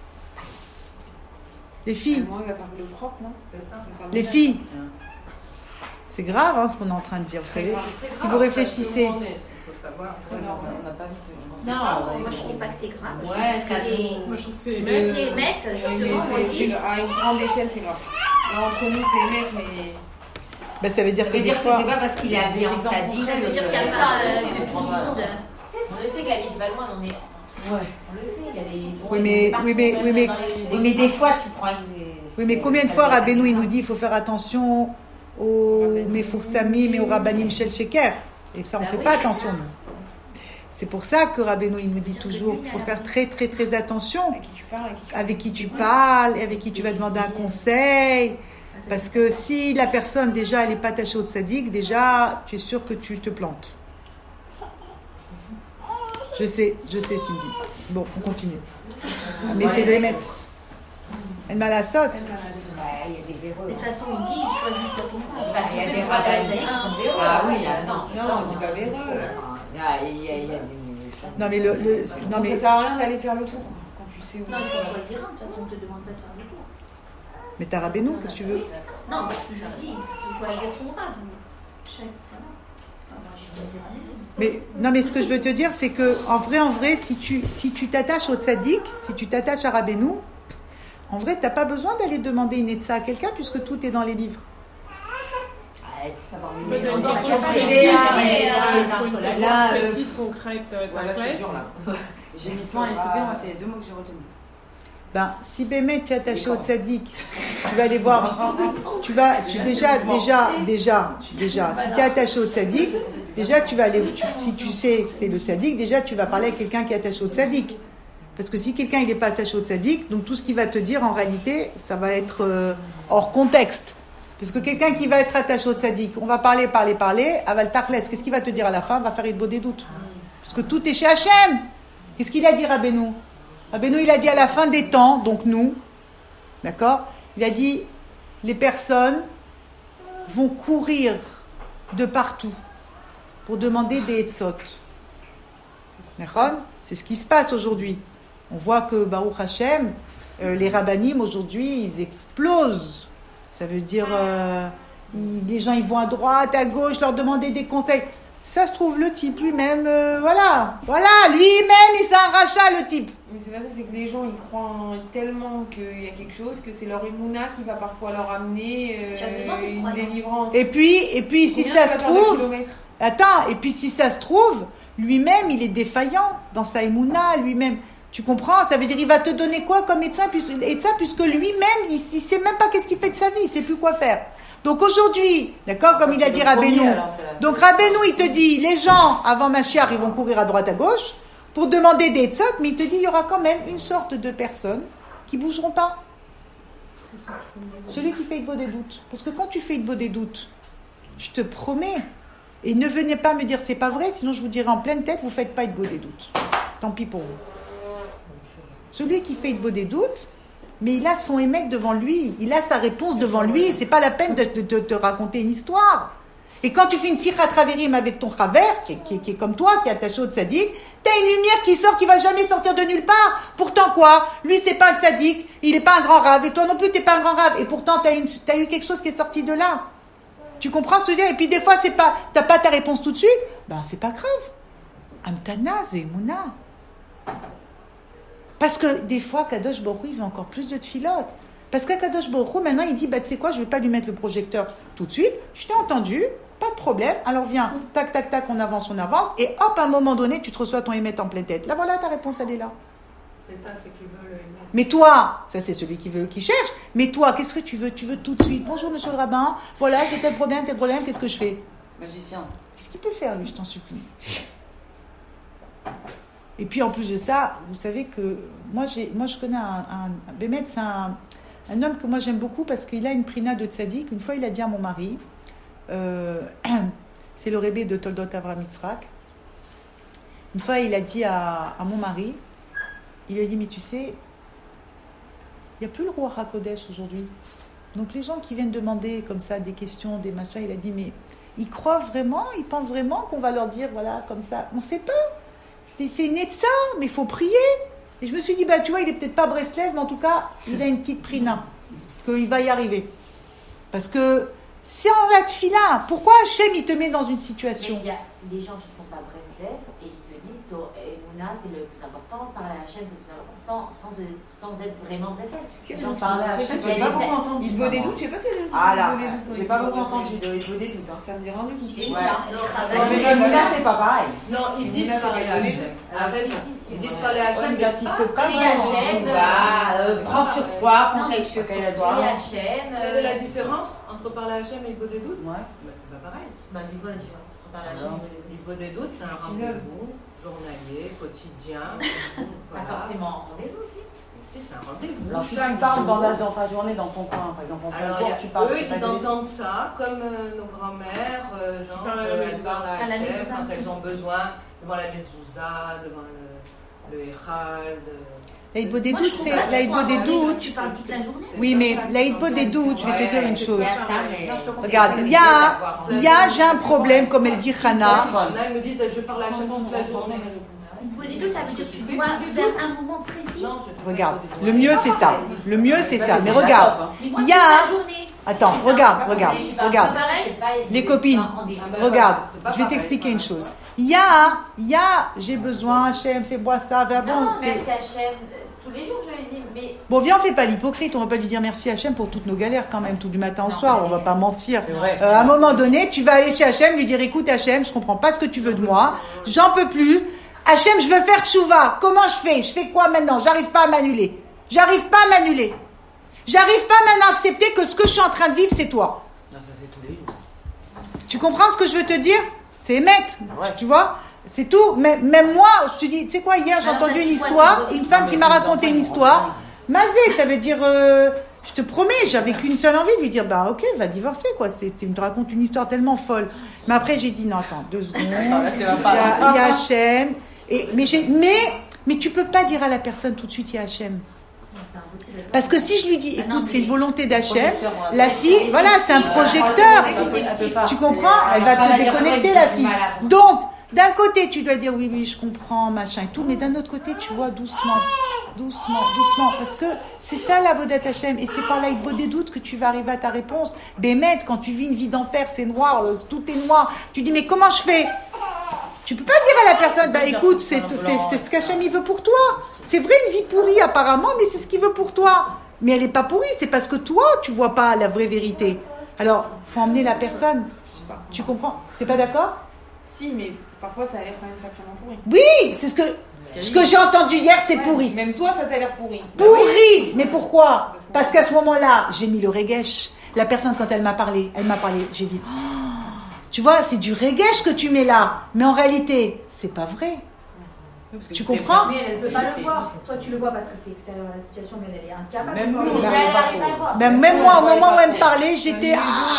Les filles. Moi, il va parler le propre, non? Les filles. C'est grave, hein, ce qu'on est en train de dire, vous savez. Si vous réfléchissez. Non, moi je trouve pas que c'est grave. Ouais, Moi, je trouve que c'est les Mais mecs. c'est émettre, justement, moi aussi. À une grande échelle, c'est grave. Là, entre nous, c'est émettre, mais. Ben, ça veut dire Ça que veut des dire que fois. c'est pas parce qu'il est habillé en sadique. Ça veut dire qu'il y a que- pas de tout le monde. On le sait que la vie de Valmoine, on est. Ouais. On le sait, il y a des. Oui, mais- Oui, mais des fois, tu prends une. Oui, mais combien de fois Rabbeinu, il nous dit il faut faire attention aux Mefoursamim et aux Rabbanim Shel Sheker. Et ça, on ne fait pas attention, nous. C'est pour ça que Rabbeinu, il nous dit toujours il faut faire très, très, très attention À qui tu parles, avec qui tu parles, et avec qui tu vas demander un conseil. Parce que si la personne, déjà, elle n'est pas attachée au tzaddik, déjà, tu es sûr que tu te plantes. Je sais, Cindy. Bon, on continue. Mais c'est le Hémet. Elle m'a la saute. Il y a des véreux. De toute façon, il dit, il choisit pas ton nom. Il y a des rabbins qui sont véreux. Ah oui, non. Non, on n'est pas véreux. Il y a des. Non, mais non, mais Ça sert à rien d'aller faire le tour quand tu sais où. Non, il faut choisir un. De toute façon, on ne te demande pas de faire le tour. mais t'as Rabbeinu, qu'est-ce que tu veux? Non, je dis, il faut choisir son rave. Voilà. Moi, je ne dis rien. Mais non, mais ce que je veux te dire, c'est que en vrai, si tu t'attaches au tzaddik, si tu t'attaches à Rabbeinu, en vrai, t'as pas besoin d'aller demander une etza à quelqu'un puisque tout est dans les livres. Faut une question précise, concrète, Voilà, c'est classe. dur là. Gémissement et soupir, moi, c'est les deux mots que j'ai retenus. Ben, si Bémet tu es attaché au tzaddik, tu vas aller voir. Déjà, si tu es attaché au tzaddik, déjà tu vas aller. Si tu sais que c'est le tzaddik, déjà tu vas parler à quelqu'un qui est attaché au tzaddik. Parce que si quelqu'un il n'est pas attaché au tzaddik, donc tout ce qu'il va te dire en réalité, ça va être hors contexte. Parce que quelqu'un qui va être attaché au tzaddik, on va parler, aval tachles, qu'est-ce qu'il va te dire à la fin? Va faire une beau des doutes. Parce que tout est chez Hachem. Qu'est-ce qu'il a dit Rabbeinu? Rabbeinu, il a dit à la fin des temps, donc nous, d'accord? Il a dit, les personnes vont courir de partout pour demander des etzot. D'accord? C'est ce qui se passe aujourd'hui. On voit que Baruch Hashem, les rabbanim aujourd'hui, ils explosent. Ça veut dire, les gens ils vont à droite, à gauche, leur demander des conseils. Ça se trouve, le type lui-même, voilà, lui-même, il s'est un rachat, le type. Mais c'est pas ça, c'est que les gens ils croient tellement qu'il y a quelque chose que c'est leur immouna qui va parfois leur amener une délivrance. Et puis si ça se trouve, attends, et puis si ça se trouve, lui-même il est défaillant dans sa immouna, lui-même. Tu comprends? Ça veut dire il va te donner quoi comme médecin puisque lui-même il sait même pas qu'est-ce qu'il fait de sa vie, il sait plus quoi faire. Donc aujourd'hui, d'accord, comme il a dit Rabbeinu. Donc Rabbeinu il te dit les gens avant Mashiach ils vont courir à droite à gauche pour demander des tzok, mais il te dit il y aura quand même une sorte de personnes qui ne bougeront pas. Celui qui fait Hitbo des doutes. Parce que quand tu fais Hitbo des doutes, je te promets, et ne venez pas me dire c'est pas vrai, sinon je vous dirai en pleine tête, vous ne faites pas Hitbo des doutes. Tant pis pour vous. Celui qui fait Hitbo des doutes, mais il a son émet devant lui, il a sa réponse devant lui, c'est pas la peine de te raconter une histoire. Et quand tu fais une sikhat traverim avec ton chaver, qui est comme toi, qui est attaché au tzaddik, t'as une lumière qui sort, qui va jamais sortir de nulle part. Pourtant quoi? Lui c'est pas un tzaddik, il est pas un grand rave, et toi non plus t'es pas un grand rave, et pourtant t'as eu quelque chose qui est sorti de là. Tu comprends ce que je veux dire? Et puis des fois t'as pas ta réponse tout de suite, ben c'est pas grave. Amtana zemuna. Parce que des fois Kadosh Baruch Hu, il veut encore plus de tfilotes. Parce que Kadosh Baruch Hu, maintenant il dit, tu sais quoi, je vais pas lui mettre le projecteur tout de suite, je t'ai entendu, pas de problème, alors viens, tac, tac, tac, on avance, et hop, à un moment donné, tu te reçois ton émet en pleine tête. Là, voilà, ta réponse, elle est là. C'est ça, c'est qu'il veut le émet. Mais toi, ça c'est celui qui veut, qui cherche, mais toi, qu'est-ce que tu veux? Tu veux tout de suite, bonjour monsieur le rabbin, voilà, j'ai tel problème, qu'est-ce que je fais? Magicien. Qu'est-ce qu'il peut faire, lui, je t'en supplie? Et puis, en plus de ça, vous savez que, moi je connais un Bémet, c'est un homme que moi j'aime beaucoup parce qu'il a une prina de tzaddik. Une fois, il a dit à mon mari, c'est le rébé de Toldot Avram Yitzhak. Une fois, il a dit à mon mari, il lui a dit, mais tu sais, il n'y a plus le roi HaKodesh aujourd'hui. Donc les gens qui viennent demander comme ça des questions, des machins, il a dit, mais ils croient vraiment, ils pensent vraiment qu'on va leur dire, voilà, comme ça. On ne sait pas. C'est né de ça, mais il faut prier. Et je me suis dit, tu vois, il n'est peut-être pas Breslev, mais en tout cas, il a une petite prina, qu'il va y arriver. Parce que c'est en la tfila. Pourquoi Hachem, il te met dans une situation? Il y a des gens qui ne sont pas Breslev et qui te disent, Emouna, c'est le plus important, parler à Hachem, c'est le plus important, sans être vraiment Breslev. J'en parlais à Hachem, j'ai pas beaucoup entendu. Il vaut des doutes, je sais pas si j'ai j'ai pas beaucoup entendu, il vaut des doutes. Ça me dit rendu compte. Mais Emouna, c'est pas pareil. Non, ils disent parler à Hachem. Ils disent parler à Hachem, ils n'insistent pas Hachem. Prends sur toi, prends quelque chose sur toi. Hachem. Quelle est la différence entre parler à Hachem et il vaut des doutes? Ouais. C'est pas pareil. C'est quoi la différence entre parler à Hachem et Il vaut des doutes, c'est un rendez-vous journalier, quotidien. Pas forcément un rendez-vous aussi. Si, c'est un rendez-vous. Alors, si tu parles dans ta journée, dans ton coin, par exemple, en alors, tu parles. eux, ils entendent ça comme nos grands-mères, genre, elles parlent à Hachem quand elles ont besoin, devant la mezouza, devant le Echal. La Hitbo des doutes, c'est la Hitbo des doutes. Tu parles toute la journée. Oui, mais la Hitbo des doutes, je vais te dire une chose. Regarde, il y a, j'ai un problème, comme elle dit Hana. Là, ils me disent, je parle à Hachem toute la journée. Hitbo des doutes, ça veut dire que tu dois faire un moment précis. Regarde, le mieux c'est ça. Le mieux c'est ça. Mais regarde, il y a. Attends, regarde. Les copines, regarde, je vais t'expliquer une chose. Il y a, j'ai besoin, Hachem, fais-moi ça, Non, merci Hachem, tous les jours je lui dis, mais... Bon, viens, on fait pas l'hypocrite, on va pas lui dire merci Hachem pour toutes nos galères quand même, tout du matin au soir, on va pas mentir. À un moment donné, tu vas aller chez Hachem, lui dire, écoute Hachem, je comprends pas ce que tu veux de moi, j'en peux plus, Hachem, je veux faire tchouva, comment je fais quoi maintenant? J'arrive pas à m'annuler. J'arrive pas maintenant à accepter que ce que je suis en train de vivre, c'est toi. Non, ça c'est tous les jours. Tu comprends ce que je veux te dire? C'est émettre, tu vois? C'est tout. Même moi, je te dis, tu sais quoi, hier j'ai entendu une histoire, une femme qui m'a raconté une histoire. Mazé, ça veut dire, je te promets, j'avais qu'une seule envie de lui dire, ok, va divorcer, quoi. Tu me racontes une histoire tellement folle. Mais après, j'ai dit, non, attends, 2 secondes. Il y a Hachem. Mais tu peux pas dire à la personne tout de suite, il y a Hachem. Parce que si je lui dis, écoute, c'est une volonté d'Hachem, la fille, voilà, c'est un projecteur. Tu comprends? Elle va te déconnecter, la fille. Donc, d'un côté, tu dois dire, oui, je comprends, machin et tout, mais d'un autre côté, tu vois, doucement, parce que c'est ça la vodat Hachem, et c'est par la Hitbo des doutes que tu vas arriver à ta réponse. Bémet, quand tu vis une vie d'enfer, c'est noir, tout est noir. Tu dis, mais comment je fais? Tu peux pas dire à la personne, écoute, c'est ce qu'Hachem il veut pour toi. C'est vrai, une vie pourrie apparemment, mais c'est ce qu'il veut pour toi. Mais elle est pas pourrie, c'est parce que toi, tu vois pas la vraie vérité. Alors, faut emmener la personne. Tu comprends? T'es pas d'accord? Si, mais parfois ça a l'air quand même sacrément pourri. Oui, c'est ce que j'ai entendu hier, c'est pourri. Même toi, ça t'a l'air pourri. Pourri. Mais pourquoi? Parce qu'à ce moment-là, j'ai mis le regesh. La personne, quand elle m'a parlé, j'ai dit, tu vois, c'est du regesh que tu mets là. Mais en réalité, c'est pas vrai. Tu comprends? Mais elle ne peut pas le voir. Toi, tu le vois parce que tu es extérieur à la situation, mais elle est incapable Même de voir. nous, on les gens. n'arrive pas arrive à le voir. Ben, même moi, au moment où elle me parlait, j'étais...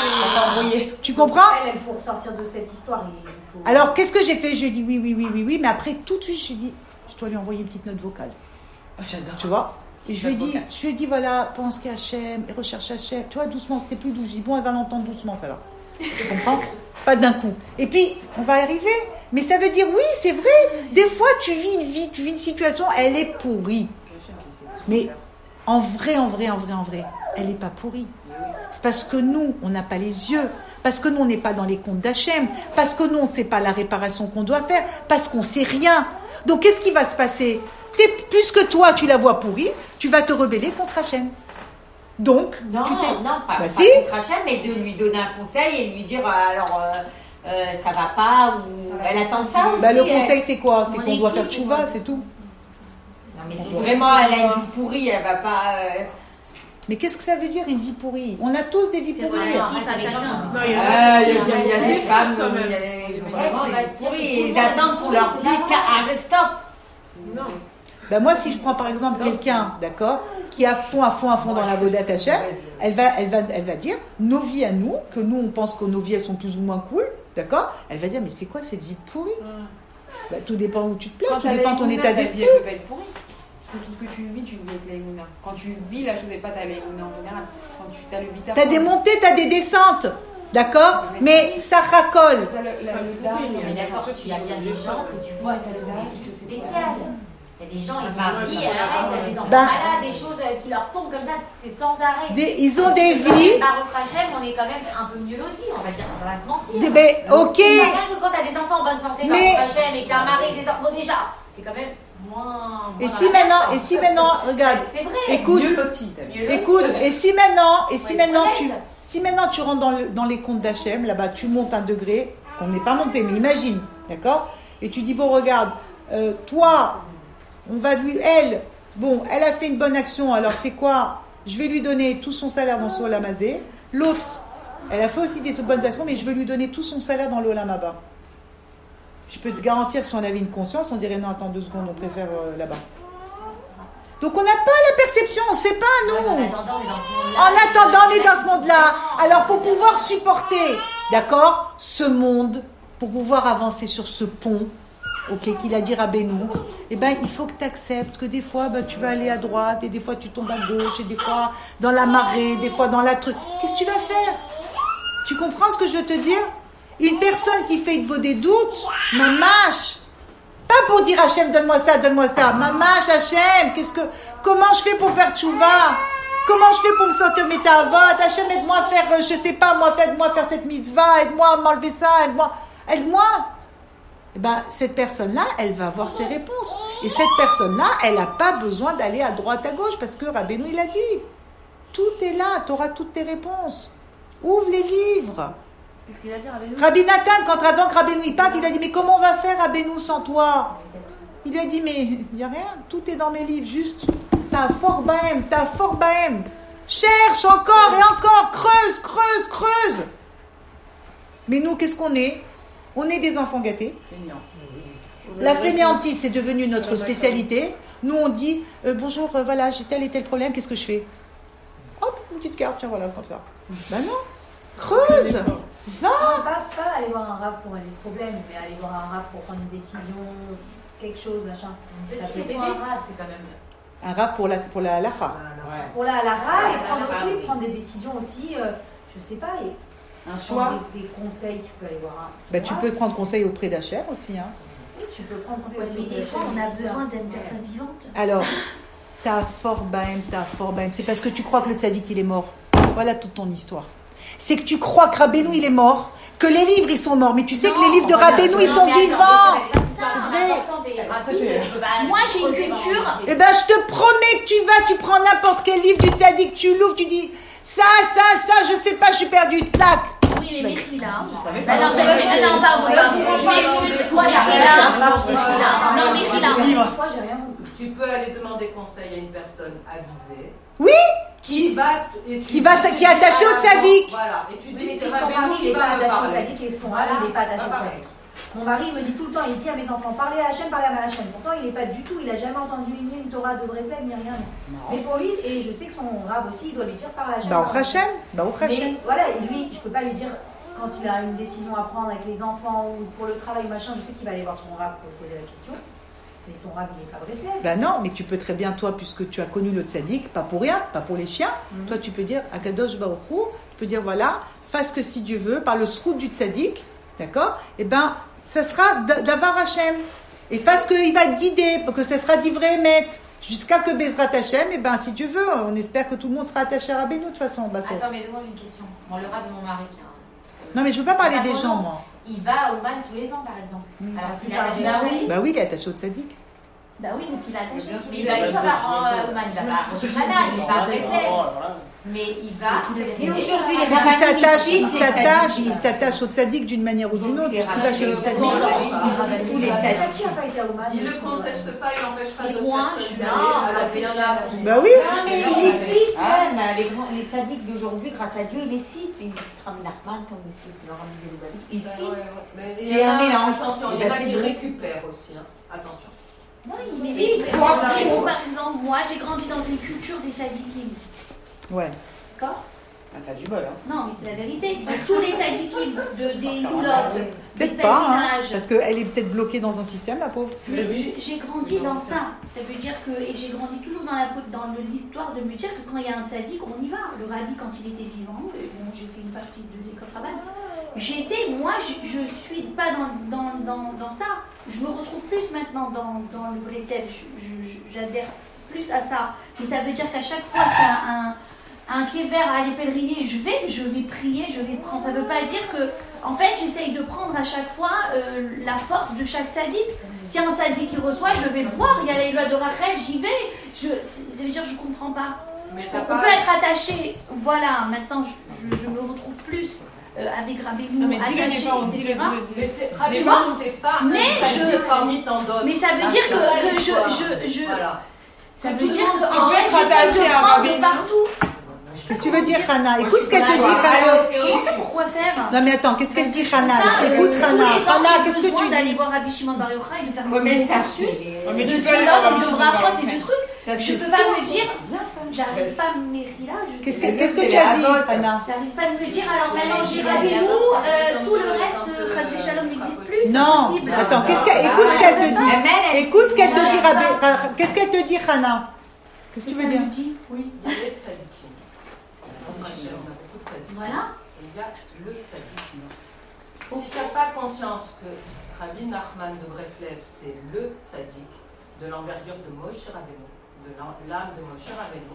Tu comprends? Elle, pour sortir de cette histoire, il faut... Alors, qu'est-ce que j'ai fait? Je lui ai dit oui, mais après, tout de suite, j'ai dit, je dois lui envoyer une petite note vocale. J'adore. Tu vois? Et je lui ai dit, voilà, pense qu'à Hachem et recherche Hachem. Tu vois, doucement, c'était plus doux. Je dis, bon, elle va l'entendre doucement, ça là. Tu comprends? C'est pas d'un coup. Et puis, on va y arriver. Mais ça veut dire, oui, c'est vrai. Des fois, tu vis une situation, elle est pourrie. Mais en vrai, elle n'est pas pourrie. C'est parce que nous, on n'a pas les yeux. Parce que nous, on n'est pas dans les comptes d'Hachem. Parce que nous, on ne sait pas la réparation qu'on doit faire. Parce qu'on ne sait rien. Donc, qu'est-ce qui va se passer? Puisque toi, tu la vois pourrie, tu vas te rebeller contre Hachem. Donc, non, pas si. contre Hachem, mais de lui donner un conseil et lui dire ça va pas ou elle attend ça aussi. Le conseil, c'est quoi? C'est qu'on doit faire tchouva, c'est tout. Non, mais si vraiment elle a une vie pourrie, elle va pas. Mais qu'est-ce que ça veut dire une vie pourrie? On a tous des vies pourries. Il y a des femmes comme vraiment des vies pourries. Ils attendent qu'on leur dise stop. Non. Ben moi, si je prends par exemple quelqu'un, d'accord, qui est à fond dans la Vodat Hachem, elle va dire nos vies à nous, que nous on pense que nos vies elles sont plus ou moins cool, d'accord. Elle va dire mais c'est quoi cette vie pourrie? Ben, tout dépend où tu te places, tout dépend de ton état d'esprit. Elle peut pas être pourrie. Parce que tout ce que tu vis avec la Emouna. Quand tu vis la chose n'est pas ta Emouna en général. Quand tu as le vita. T'as des montées, t'as des descentes, d'accord, mais ça racole. Mais d'accord, tu as bien des gens que tu vois qui ont des vies spéciales. Il y a des gens, ils ont des vies, il y a des enfants malades, des choses qui leur tombent comme ça, c'est sans arrêt. Ils ont des vies. Baruch Hachem, on est quand même un peu mieux lotis, on va dire, on va se mentir. Ok. Rien que quand tu as des enfants en bonne santé, Baruch Hachem, et que tu as un mari, des enfants déjà, c'est quand même moins. Et si maintenant, regarde, c'est vrai. écoute, et si maintenant tu rentres dans les comptes d'Hachem, là-bas, tu montes un degré, on n'est pas monté, mais imagine, d'accord, et tu dis bon, regarde, toi. On va elle a fait une bonne action, alors tu sais quoi, je vais lui donner tout son salaire dans son Olam Hazé. L'autre, elle a fait aussi des bonnes actions, mais je vais lui donner tout son salaire dans l'Olam Haba. Je peux te garantir que si on avait une conscience, on dirait non, attends 2 secondes, on préfère là-bas. Donc on n'a pas la perception, on ne sait pas nous. En attendant, on est dans ce monde-là. Alors pour pouvoir supporter, d'accord, ce monde, pour pouvoir avancer sur ce pont, ok, qu'il a dit Rabbeinu, eh ben, il faut que tu acceptes que des fois, tu vas aller à droite, et des fois, tu tombes à gauche, et des fois, dans la marée, des fois, dans la truc. Qu'est-ce que tu vas faire? Tu comprends ce que je veux te dire? Une personne qui fait des doutes, mamache, pas pour dire Hachem, donne-moi ça, mamache, Hachem, comment je fais pour faire tchouva? Comment je fais pour me sentir métavot? Hachem, aide-moi à faire, je sais pas, aide-moi à faire cette mitzvah, aide-moi à m'enlever ça, aide-moi. Eh ben, cette personne-là, elle va avoir ses réponses. Et cette personne-là, elle n'a pas besoin d'aller à droite, à gauche, parce que Rabbeinu, il a dit, tout est là, tu auras toutes tes réponses. Ouvre les livres. Qu'est-ce qu'il a dit, Rabbeinu? Rabbi Nathan, avant que Rabbeinu il parte, il a dit, mais comment on va faire, Rabbeinu, sans toi? Il lui a dit, mais il n'y a rien, tout est dans mes livres, juste, t'as fort bahem. Cherche encore et encore, creuse. Mais nous, qu'est-ce qu'on est? On est des enfants gâtés. La fainéantise, c'est devenu notre spécialité. Nous, on dit, bonjour, voilà, j'ai tel et tel problème, qu'est-ce que je fais? Hop, une petite carte, tiens, voilà, comme ça. Ben non, creuse, va. Pas aller voir un rave pour les problèmes, mais aller voir un rave pour prendre une décision, quelque chose, machin. Ça peut aider. Un rave, c'est quand même... Un rave pour la halakha. Pour la halakha, et prendre des décisions aussi, je sais pas, et... Un choix. Des conseils, tu peux aller voir un. Ben, tu peux prendre conseil auprès d'Hachem aussi. Hein. Oui, tu peux prendre conseil aussi. Mais des fois, on a besoin d'une personne vivante. Alors, t'as fort bahem. C'est parce que tu crois que le tzaddik, il est mort. Voilà toute ton histoire. C'est que tu crois que Rabbeinu, il est mort, que les livres, ils sont morts. Mais tu sais que les livres de Rabbeinu, ils sont vivants. C'est vrai. Moi, j'ai une culture. Eh ben, je te promets que tu prends n'importe quel livre du tzaddik, tu l'ouvres, tu dis... Ça, je sais pas, je suis perdue, tac. Oui, mais Mechila. Non, pardon. Mechila. Tu peux aller demander conseil à une personne avisée. Oui. Qui est attaché au tzaddik. Voilà. Et tu dis, Mais c'est si ton Rabbeinu mari qui n'est va pas me attaché au parler. tzaddik et son mari n'est pas attaché au tzaddik. Mon mari me dit tout le temps, il dit à mes enfants, parlez à Hachem, parlez à Hachem. Pourtant, il n'est pas du tout, il n'a jamais entendu ni une Torah de Breslev, ni rien. Mais pour lui, et je sais que son rave aussi, il doit lui dire, parle à Hachem. Baruch Hashem, Baruch Hashem. Mais voilà, et lui, je ne peux pas lui dire, quand il a une décision à prendre avec les enfants ou pour le travail, machin, je sais qu'il va aller voir son rave pour lui poser la question. Mais son rave, il n'est pas Breslev. Ben non, mais tu peux très bien, toi, puisque tu as connu le tzaddik, pas pour rien, pas pour les chiens, toi tu peux dire Akadosh Baruch Hu, tu peux dire voilà, fais ce que si Dieu veut, par le srout du tzaddik, d'accord? Et ben, ça sera d'avoir Hachem. Et fais ce qu'il va te guider, pour que ça sera d'ivré émet. Jusqu'à que Bezrat Hachem, et ben si Dieu veut, on espère que tout le monde sera attaché à Rabbeinu de toute façon. Bassof. Attends, mais demande une question. Bon, le rave de mon mari, Non, mais je veux pas parler des gens, moi. il va au Man tous les ans, par exemple. Alors qu'il a Bah oui. Bah oui, il est attaché au tzaddik. Bah oui, donc il a attaché. Mais il va une fois par an au Man, il va pas au Shana, il va à Breslev. Mais il va. Et aujourd'hui, les Il s'attache au tzaddik d'une manière ou d'une autre, puisqu'il va chez le tzaddik. Il ne conteste pas, il n'empêche pas de moi, personnes je d'aller suis à la Pénana. Bah oui. Non, mais il les cite, même. Les tzaddiks d'aujourd'hui, grâce à Dieu, il les cite. Il cite Rabbi Nachman, comme il cite le Rabbi Zeloubavitch. Il cite. C'est un mélange. Attention, il y en a qui récupèrent aussi. Attention. Non, il cite. Par exemple, moi, j'ai grandi dans une culture des tzadikim. Ouais. D'accord? Ah, t'as du bol, hein. Non, mais c'est la vérité. Tous les tzadikim, des loulottes, des Peut-être pas, hein, pèlerinages. parce qu'elle est peut-être bloquée dans un système, la pauvre. Mais j'ai grandi dans ça. Ça veut dire que, et j'ai grandi toujours dans l'histoire de me dire que quand il y a un tzaddik, on y va. Le rabbi, quand il était vivant, et bon, j'ai fait une partie de l'école Rabbin. Moi, je suis pas dans ça. Je me retrouve plus maintenant dans le Breslev. J'adhère plus à ça. Mais ça veut dire qu'à chaque fois qu'il y a un kéver à aller pèleriner, je vais prier, je vais prendre. Ça veut pas dire que, en fait, j'essaye de prendre à chaque fois la force de chaque tzaddik. Si un tzaddik qui reçoit, je vais le voir. Il y a les lois de Rachel, j'y vais. Ça veut dire que je comprends pas. On peut être attaché. Voilà, maintenant, je me retrouve plus avec Rabbeinu, attaché, etc. Mais c'est Rabbeinu, c'est pas un tzaddik parmi tant d'autres. Mais ça veut dire que Voilà. ça veut dire qu'en fait, j'essaie de prendre partout. Qu'est-ce que tu veux dire, Hana? Écoute ce qu'elle te dit, Hana. Je sais pourquoi faire. Non, mais attends, qu'est-ce qu'elle dit, Hana? Écoute, Hana. Hana, qu'est-ce que tu d'aller dis? voir Rabbi Shimon Bar Yochai et de faire mais un ça, cursus, mais de tu peux aller voir Rabbi Shimon Bar Brachot Yochai. et de trucs. Je peux pas me dire, j'arrive pas à me là. Qu'est-ce que tu as dit, Hana? J'arrive pas à me dire, alors maintenant j'ai Rabbeinu, tout le reste, Chas Shalom n'existe plus. c'est Non, impossible. attends, écoute ce qu'elle te dit. Écoute ce qu'elle te dit, qu'est-ce qu'elle te dit, Hana? Qu'est-ce que tu veux dire? Oui, il y a les tzadikim. On a beaucoup de tzadikim. Voilà. Et il y a le tzadik. Si tu n'as pas conscience que Rabbi Nachman de Breslev, c'est le tzadik de l'envergure de Moshe Rabbeinu, de l'âme de Moshe Rabbeinu,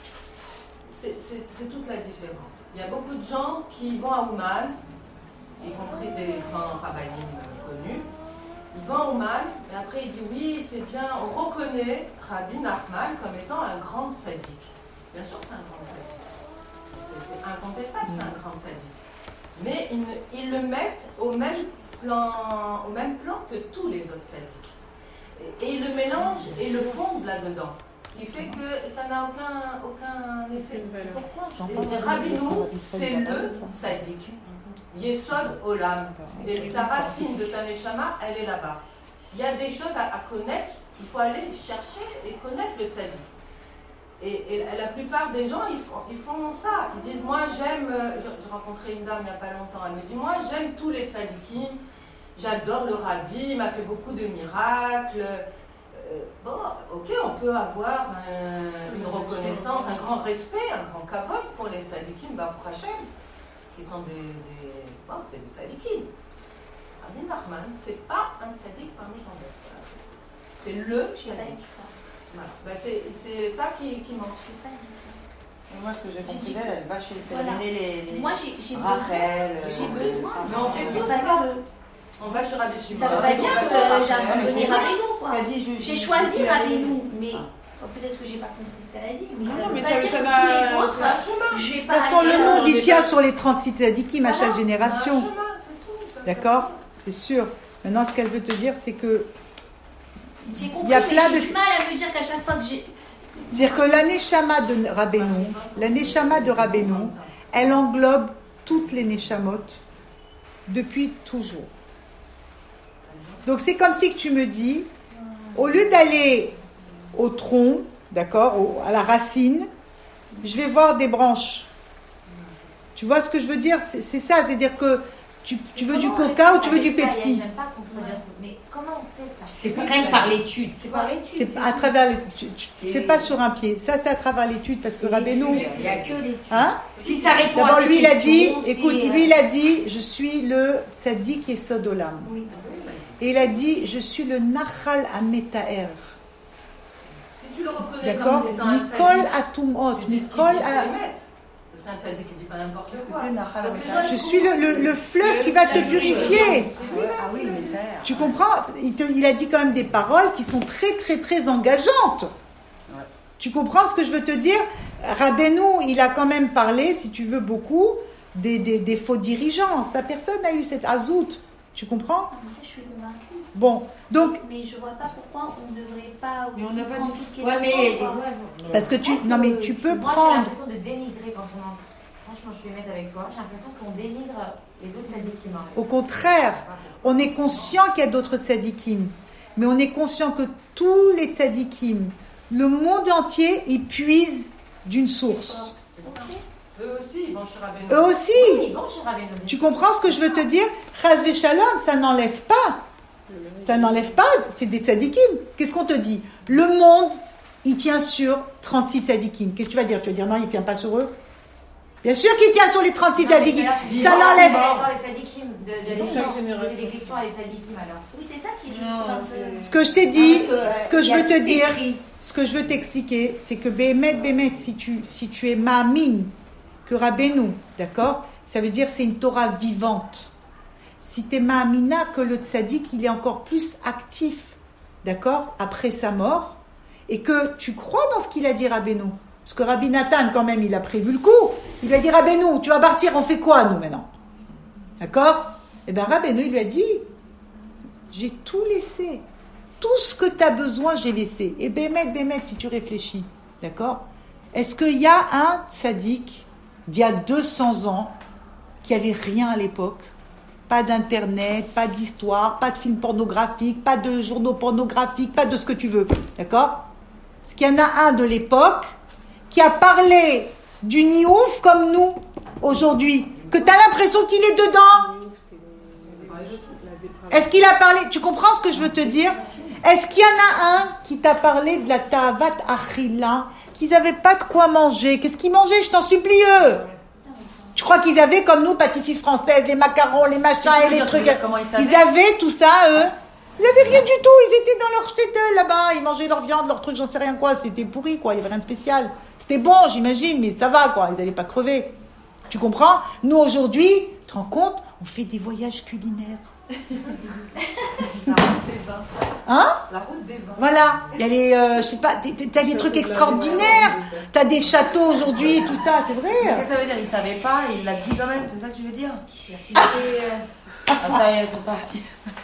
c'est toute la différence. Il y a beaucoup de gens qui vont à Ouman, y compris des grands rabbinim connus. Ils vont à Ouman, et après ils disent oui, c'est bien, on reconnaît Rabbi Nachman comme étant un grand tzaddik. Bien sûr, c'est un grand tzaddik. C'est incontestable, c'est un grand tzaddik. Mais ils le mettent au même plan que tous les autres tzaddiks. Et ils le mélangent et le fondent là-dedans. Ce qui fait que ça n'a aucun effet. Pourquoi? Rabbeinu, c'est le tzaddik. Yesod Olam. Et ta racine de ta neshama, elle est là-bas. Il y a des choses à connaître, il faut aller chercher et connaître le tzaddik. Et la plupart des gens, ils font ça. Ils disent, moi j'aime, j'ai rencontré une dame il n'y a pas longtemps, elle me dit, moi j'aime tous les tzaddikim, j'adore le rabbi, il m'a fait beaucoup de miracles. Bon, ok, on peut avoir une reconnaissance, un grand respect, un grand kavod pour les tzaddikim, Baruch Hashem, qui sont c'est des tzaddikim. Rabbi Nachman, c'est pas un tzaddik parmi tant d'autres. C'est le tzaddik. Voilà. Ben c'est ça qui manque. Et moi, ce que j'ai compris d'elle, elle va chez les Moi, j'ai Rachel. besoin. Mais on fait De tout façon, ça. On va chez Rabbi Shimon. ça veut pas dire que j'ai abandonné Rabbeinu, quoi. J'ai choisi Rabbeinu, mais peut-être que j'ai pas compris ce qu'elle a dit. Mais ça veut pas dire que tous les autres, je vais De pas. toute façon, le aller, monde, il tient sur les 36 tzadikim à chaque génération. D'accord? C'est sûr. Maintenant, ce qu'elle veut te dire, c'est que J'ai compris, il y a plein mais de- j'ai du mal à me dire qu'à chaque fois que j'ai. c'est-à-dire que la neshama de Rabbeinu, elle englobe toutes les neshamot depuis toujours. Donc c'est comme si que tu me dis, au lieu d'aller au tronc, d'accord, à la racine, je vais voir des branches. Tu vois ce que je veux dire? C'est ça, c'est-à-dire que tu veux du coca ou tu veux du Pepsi? J'aime pas contredire, mais comment on sait ça? C'est quand même par l'étude. C'est par l'étude. C'est à travers l'étude. C'est pas sur un pied. Ça, c'est à travers l'étude parce que Rabbeinu. Il n'y a que l'étude. Hein? Si ça répond D'abord, à tes lui, il a dit, questions, écoute, lui, il a dit, je suis le tzaddik yesod olam. Et il a dit, je suis le nachal ametaer. Si tu le reconnais D'accord? comme étant un Mikol tzaddik, atumot, tu dis ce qu'il Mikol dit, c'est a... émet. Parce qu'un tzaddik, il dit pas n'importe quoi. c'est Nahal Donc, les Ametaer? gens, Je ils suis le fleuve qui va te purifier. Ah oui, mais terre. Tu comprends? Il a dit quand même des paroles qui sont très, très, très engageantes. Ouais. Tu comprends ce que je veux te dire? Rabbeinu, il a quand même parlé, si tu veux, beaucoup des faux dirigeants. Sa personne a eu cette azout. Tu comprends? Mais ça, je suis convaincue. Bon, donc, Mais je vois pas pourquoi on ne devrait pas aussi Mais on n'a pas prendre dit- tout ce qui est Ouais, mais dedans, quoi. parce que non mais tu peux Moi, j'ai prendre. l'impression de dénigrer quand on en... Franchement, je suis honnête avec toi. J'ai l'impression qu'on dénigre les autres tzadikim. Au contraire, on est conscient qu'il y a d'autres tzadikim. Mais on est conscient que tous les tzadikim, le monde entier, ils puisent d'une source. Eux aussi, ils vont chez Rabbeinu. Eux aussi. Oui, ils vont chez Rabbeinu. Tu comprends ce que je veux te dire? Chas v'shalom, ça n'enlève pas. Ça n'enlève pas, c'est des tzadikim. Qu'est-ce qu'on te dit? Le monde, il tient sur 36 tzadikim. Qu'est-ce que tu vas dire? Tu vas dire non, il ne tient pas sur eux? Bien sûr qu'il tient sur les 36 tzadikim. Ça n'enlève pas. Les tzadikim, Dans chaque génération. poser des questions à les tzadikim alors. Oui, c'est ça qui est Non, Ce que je t'ai dit, ce que il je y a veux te tout dire, écrit. ce que je veux t'expliquer, c'est que Bémet, si tu es Ma'amin, que Rabbeinu, d'accord? Ça veut dire c'est une Torah vivante. Si tu es Ma'amina, que le tzaddik, il est encore plus actif, d'accord? Après sa mort, et que tu crois dans ce qu'il a dit Rabbeinu. Parce que Rabbi Nathan, quand même, il a prévu le coup. Il lui a dit, Rabbeinu, tu vas partir, on fait quoi, nous, maintenant? D'accord? Eh bien, Rabbeinu, il lui a dit, j'ai tout laissé. Tout ce que tu as besoin, j'ai laissé. Et Bémet, si tu réfléchis, d'accord? Est-ce qu'il y a un tzaddik d'il y a 200 ans qui avait rien à l'époque? Pas d'internet, pas d'histoire, pas de films pornographiques, pas de journaux pornographiques, pas de ce que tu veux, d'accord? Est-ce qu'il y en a un de l'époque qui a parlé du niouf comme nous, aujourd'hui, que tu as l'impression qu'il est dedans? Est-ce qu'il a parlé? Tu comprends ce que je veux te dire? Est-ce qu'il y en a un qui t'a parlé de la ta'avat achila, qu'ils n'avaient pas de quoi manger? Qu'est-ce qu'ils mangeaient? Je t'en supplie, eux. Tu crois qu'ils avaient, comme nous, pâtisseries françaises, les macarons, les machins et les trucs? Ils avaient tout ça, eux. Ils n'avaient rien du tout. Ils étaient dans leur shtetl là-bas. Ils mangeaient leur viande, leur truc, j'en sais rien quoi. C'était pourri, quoi. Il n'y avait rien de spécial. C'était bon, j'imagine, mais ça va, quoi. Ils n'allaient pas crever. Tu comprends? Nous, aujourd'hui, tu te rends compte? On fait des voyages culinaires. La route des vins. Hein? La route des vins. Voilà. Il y a les, je sais pas, t'as des trucs extraordinaires. T'as des châteaux aujourd'hui, tout ça, c'est vrai. Qu'est-ce que ça veut dire? Il savait pas et il l'a dit quand même, c'est ça que tu veux dire? Ah, ça y est, ils sont partis.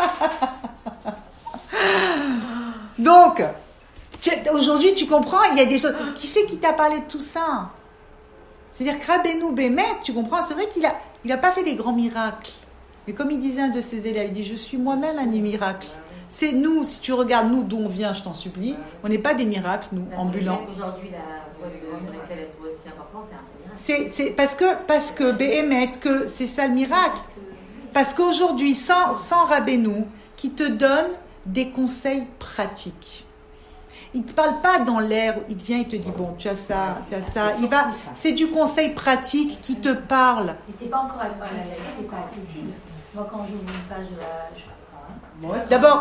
Donc, aujourd'hui, tu comprends, il y a des choses. Qui c'est qui t'a parlé de tout ça? C'est-à-dire que Rabbeinu Bémet, tu comprends, c'est vrai qu'il a pas fait des grands miracles. Mais comme il disait un de ses élèves, il dit, je suis moi-même un des miracles. C'est nous, si tu regardes nous d'où on vient, je t'en supplie, on n'est pas des miracles, nous, ambulants. Aujourd'hui, la voie de Bruxelles, elle soit aussi importante, c'est un peu miracle. C'est parce que Béhémet, que c'est ça le miracle. Parce qu'aujourd'hui, sans Rabbeinu, qui te donne des conseils pratiques. Il ne te parle pas dans l'air, il vient, il te dit, bon, tu as ça, tu as ça. C'est du conseil pratique qui te parle. Et c'est pas encore c'est pas accessible. Moi, quand j'ouvre une page de la.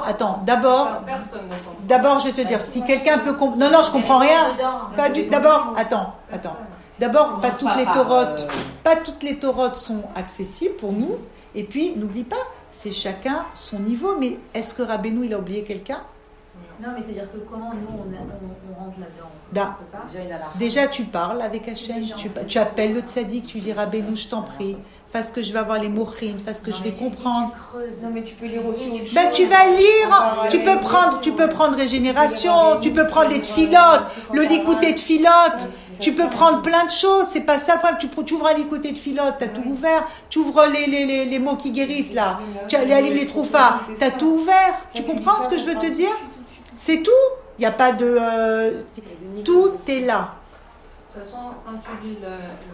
D'abord, je vais te dire, si quelqu'un peut comprendre. Non, je comprends rien. D'abord, attends. D'abord, pas toutes les taurotes sont accessibles pour nous. Et puis, n'oublie pas, c'est chacun son niveau. Mais est-ce que Rabbeinu, il a oublié quelqu'un? Non, mais c'est-à-dire que comment nous, on rentre là-dedans? Déjà, tu parles avec Hachem, tu appelles le tzaddik, tu dis Rabbeinu, je t'en prie, fais ce que je vais avoir les mochines, fais ce que je vais comprendre. Non, mais tu peux lire aussi autre chose. Ben, tu vas lire, tu peux prendre Régénération, tu peux prendre les tfilotes, le likout des tfilotes. Tu peux prendre plein de choses, c'est pas ça le problème. Tu ouvres un licoté de filote, t'as tout ouvert. Tu ouvres les mots qui guérissent là. Tu as les troufas, t'as tout ouvert. Tu comprends ce que je veux te dire? C'est tout. Il n'y a pas de... tout est là. De toute façon, quand tu lis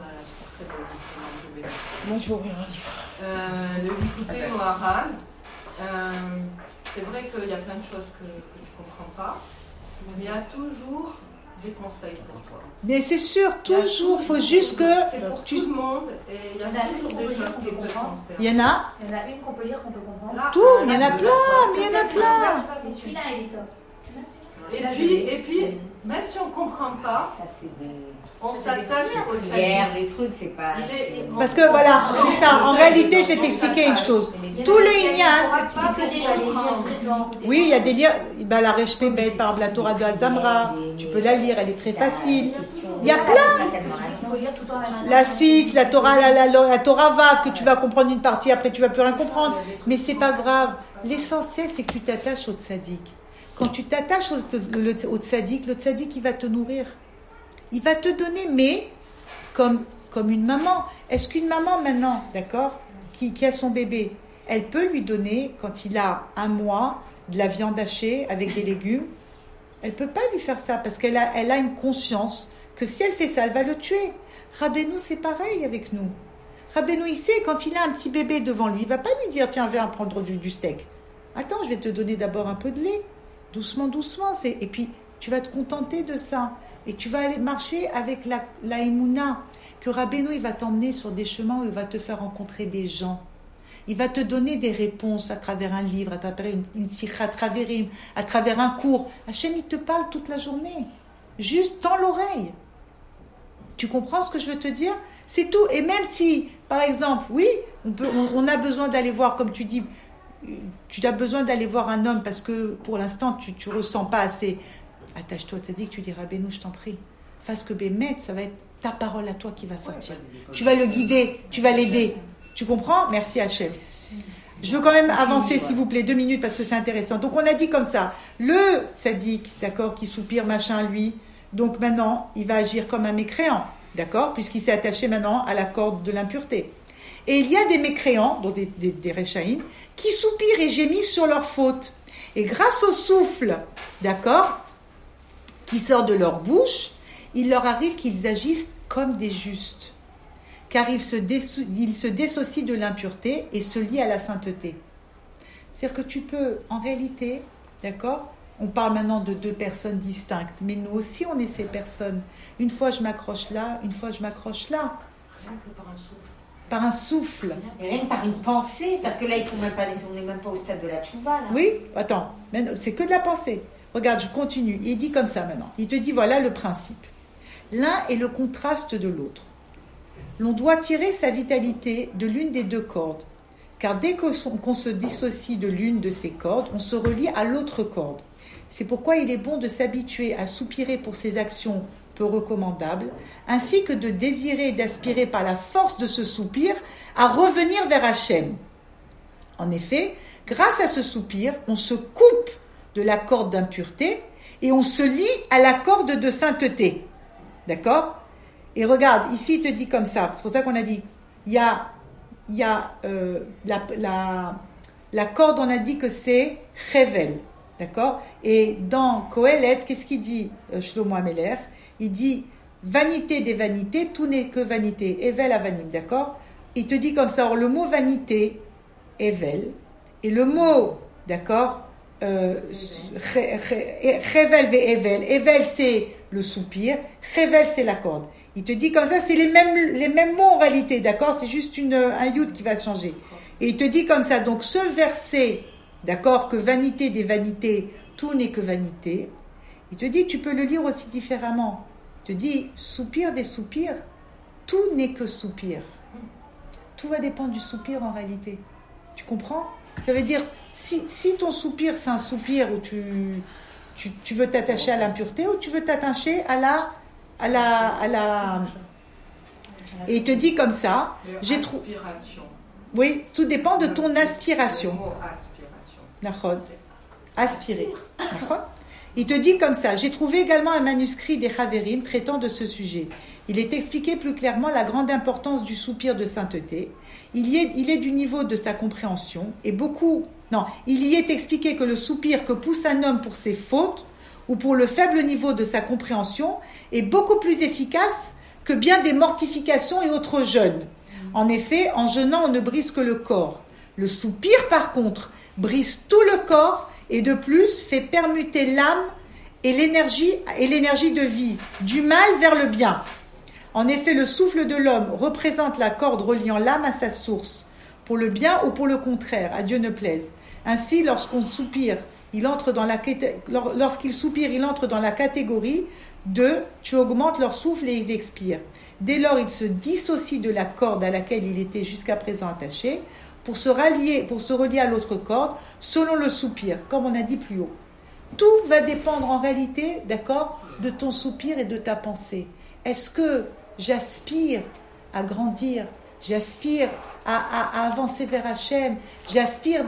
Moi, je vais ouvrir un livre. le licoté Moharad, c'est vrai qu'il y a plein de choses que tu ne comprends pas, mais il y a toujours des conseils pour toi. Mais c'est sûr, toujours, il faut juste que... C'est pour tout le monde, et il y a toujours des choses qui te concernent. Il y en a? Il y en a une qu'on peut lire, qu'on peut comprendre. Tout, il y en a plein, mais il y en a plein. Mais celui-là, il est top. Et puis, même si on ne comprend pas, on s'attache au tzaddik. Des trucs, c'est pas... Parce que voilà, c'est ça. En réalité, je vais t'expliquer une chose. Tous les Inyan, oui, il y a des livres. La Resh Pebet, par exemple, la Torah de Hazamra, tu peux la lire, elle est très facile. Il y a plein. La 6, la Torah, la Torah Vav, que tu vas comprendre une partie, après tu vas plus rien comprendre. Mais c'est pas grave. L'essentiel, c'est que tu t'attaches au tzaddik. Quand tu t'attaches au tzaddik, le tzaddik, il va te nourrir. Il va te donner, mais comme une maman. Est-ce qu'une maman maintenant, d'accord, qui a son bébé, elle peut lui donner, quand il a 1 mois, de la viande hachée avec des légumes? Elle ne peut pas lui faire ça parce qu'elle a une conscience que si elle fait ça, elle va le tuer. Rabbeinu, c'est pareil avec nous. Rabbeinu, il sait, quand il a un petit bébé devant lui, il ne va pas lui dire, tiens, viens prendre du steak. Attends, je vais te donner d'abord un peu de lait. Doucement, doucement. Et puis, tu vas te contenter de ça. Et tu vas aller marcher avec la Emouna, que Rabbeinu, il va t'emmener sur des chemins où il va te faire rencontrer des gens. Il va te donner des réponses à travers un livre, à travers une sikha, à travers un cours. Hachem, il te parle toute la journée. Juste tends l'oreille. Tu comprends ce que je veux te dire? C'est tout. Et même si, par exemple, oui, on a besoin d'aller voir, comme tu dis, tu as besoin d'aller voir un homme parce que pour l'instant, tu ne ressens pas assez... Attache-toi, t'as dit que tu diras, Rabbeinu, je t'en prie. Parce que Bémet, ça va être ta parole à toi qui va sortir. Tu vas le guider, tu vas l'aider. Tu comprends? Merci Hachem. Je veux quand même avancer, s'il vous plaît, 2 minutes parce que c'est intéressant. Donc on a dit comme ça, le tzaddik, d'accord, qui soupire, machin, lui, donc maintenant, il va agir comme un mécréant, d'accord, puisqu'il s'est attaché maintenant à la corde de l'impureté. Et il y a des mécréants, donc des réchaïm, qui soupirent et gémissent sur leur faute. Et grâce au souffle, d'accord, qui sort de leur bouche, il leur arrive qu'ils agissent comme des justes, car ils se dissocient de l'impureté et se lient à la sainteté. C'est-à-dire que tu peux, en réalité, d'accord, on parle maintenant de 2 personnes distinctes, mais nous aussi on est ces personnes. Une fois je m'accroche là, une fois je m'accroche là. Rien que par un souffle. Par un souffle. Et rien que par une pensée, parce que là, on n'est même pas au stade de la tchouva. Là. Oui, attends, c'est que de la pensée. Regarde, je continue. Il dit comme ça maintenant. Il te dit, voilà le principe. L'un est le contraste de l'autre. L'on doit tirer sa vitalité de l'une des 2 cordes, car dès qu'on se dissocie de l'une de ces cordes, on se relie à l'autre corde. C'est pourquoi il est bon de s'habituer à soupirer pour ses actions peu recommandables, ainsi que de désirer et d'aspirer par la force de ce soupir à revenir vers Hachem. En effet, grâce à ce soupir, on se coupe de la corde d'impureté et on se lie à la corde de sainteté. D'accord? Et regarde, ici il te dit comme ça, c'est pour ça qu'on a dit, il y a la corde, on a dit que c'est Chevel, d'accord? Et dans Kohelet, qu'est-ce qu'il dit Shlomo Ameler? Il dit, vanité des vanités, tout n'est que vanité, Evel avanim, d'accord? Il te dit comme ça, alors le mot vanité, Evel, et le mot, d'accord, Chevel ve Evel, Evel c'est le soupir, Chevel c'est la corde. Il te dit comme ça, c'est les mêmes mots en réalité, d'accord? C'est juste un yud qui va changer. Et il te dit comme ça, donc ce verset, d'accord, que vanité des vanités, tout n'est que vanité, il te dit, tu peux le lire aussi différemment. Il te dit, soupir des soupirs, tout n'est que soupir. Tout va dépendre du soupir en réalité. Tu comprends? Ça veut dire, si ton soupir, c'est un soupir où tu veux t'attacher à l'impureté ou tu veux t'attacher à la... Et il te dit comme ça, j'ai trouvé... Oui, tout dépend de ton aspiration. Aspirer. Il te dit comme ça, j'ai trouvé également un manuscrit des Haverim traitant de ce sujet. Il est expliqué plus clairement la grande importance du soupir de sainteté. Il est du niveau de sa compréhension et il y est expliqué que le soupir que pousse un homme pour ses fautes ou pour le faible niveau de sa compréhension est beaucoup plus efficace que bien des mortifications et autres jeûnes. En effet, en jeûnant, on ne brise que le corps. Le soupir, par contre, brise tout le corps et de plus fait permuter l'âme et l'énergie de vie, du mal vers le bien. En effet, le souffle de l'homme représente la corde reliant l'âme à sa source, pour le bien ou pour le contraire, à Dieu ne plaise. Ainsi, lorsqu'il soupire, il entre dans la catégorie de « tu augmentes leur souffle et ils expirent ». Dès lors, il se dissocie de la corde à laquelle il était jusqu'à présent attaché pour se relier à l'autre corde selon le soupir, comme on a dit plus haut. Tout va dépendre en réalité, d'accord, de ton soupir et de ta pensée. Est-ce que j'aspire à grandir, j'aspire à avancer vers Hachem, j'aspire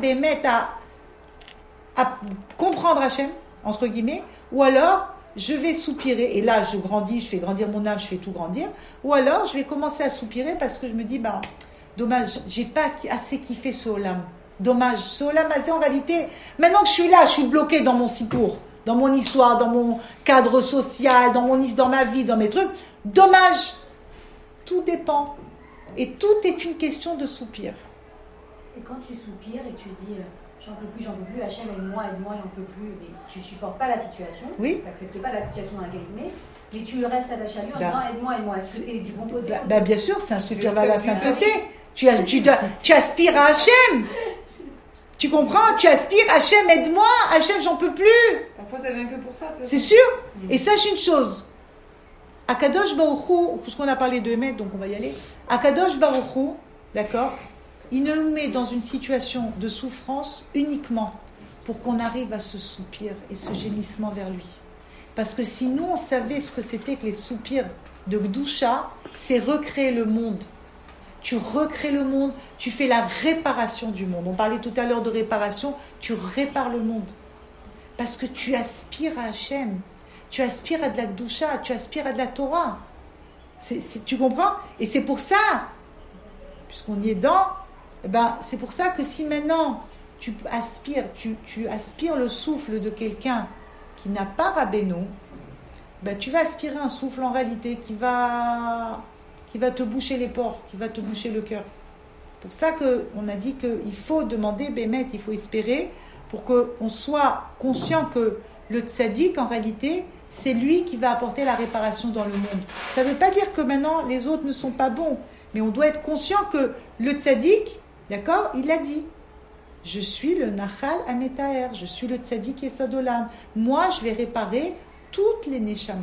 à comprendre Hachem, entre guillemets, ou alors je vais soupirer, et là je grandis, je fais grandir mon âme, je fais tout grandir, ou alors je vais commencer à soupirer parce que je me dis, dommage, j'ai pas assez kiffé ce olam. Dommage, ce olam, en réalité, maintenant que je suis là, je suis bloquée dans mon sipour, dans mon histoire, dans mon cadre social, dans ma vie, dans mes trucs. Dommage. Tout dépend. Et tout est une question de soupir. Et quand tu soupires et tu dis j'en peux plus, Hachem, aide-moi, j'en peux plus, mais tu supportes pas la situation, oui. Tu n'acceptes pas la situation dans laquelle il met, mais tu restes attaché à lui en disant aide-moi, est-ce que tu es du bon côté bien sûr, c'est un soupir vers la sainteté. Tu aspires à Hachem. Tu comprends? Tu aspires, Hachem, aide-moi, Hachem, j'en peux plus. Parfois, ça vient que pour ça. C'est sûr. Et sache une chose. Akadosh Baruch Hu, puisqu'on a parlé de Emet, donc on va y aller. Akadosh Baruch Hu, d'accord, il nous met dans une situation de souffrance uniquement pour qu'on arrive à ce soupir et ce gémissement vers lui. Parce que si nous, on savait ce que c'était que les soupirs de Gdusha, c'est recréer le monde. Tu recrées le monde, tu fais la réparation du monde. On parlait tout à l'heure de réparation, tu répares le monde. Parce que tu aspires à Hachem, tu aspires à de la Gdusha, tu aspires à de la Torah. Tu comprends? Et c'est pour ça, puisqu'on y est dans, c'est pour ça que si maintenant tu aspires le souffle de quelqu'un qui n'a pas Rabbeinu, tu vas aspirer un souffle en réalité qui va te boucher les pores, qui va te boucher le cœur. C'est pour ça qu'on a dit qu'il faut demander Bémet, il faut espérer, pour qu'on soit conscient que le tzaddik, en réalité, c'est lui qui va apporter la réparation dans le monde. Ça ne veut pas dire que maintenant les autres ne sont pas bons, mais on doit être conscient que le tzaddik, d'accord, il a dit, je suis le Nachal Ametaer, je suis le tzaddik Yesod Olam. Moi, je vais réparer toutes les neshamot.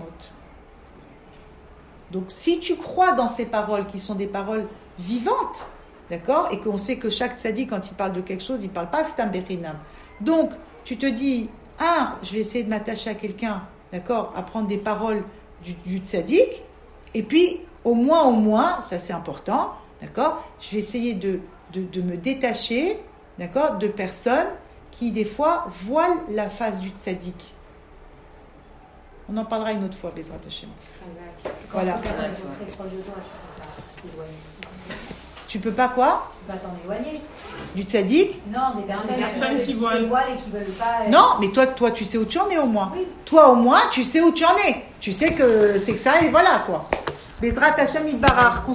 Donc, si tu crois dans ces paroles qui sont des paroles vivantes, d'accord, et qu'on sait que chaque tzaddik, quand il parle de quelque chose, il ne parle pas stam berinam. Donc, tu te dis, je vais essayer de m'attacher à quelqu'un, d'accord, à prendre des paroles du tzaddik, et puis, au moins, ça c'est important, d'accord, je vais essayer de me détacher, d'accord, de personnes qui, des fois, voilent la face du tzaddik. On en parlera une autre fois, Bezrat Hashem. Voilà. Tu peux pas quoi? Tu peux pas t'en éloigner. Du tzaddik? Non, des personnes qui voilent et qui veulent pas. Non, mais toi, tu sais où tu en es au moins. Oui. Toi, au moins, tu sais où tu en es. Tu sais que c'est que ça et voilà quoi. Bezrat Hashem Yitbarach.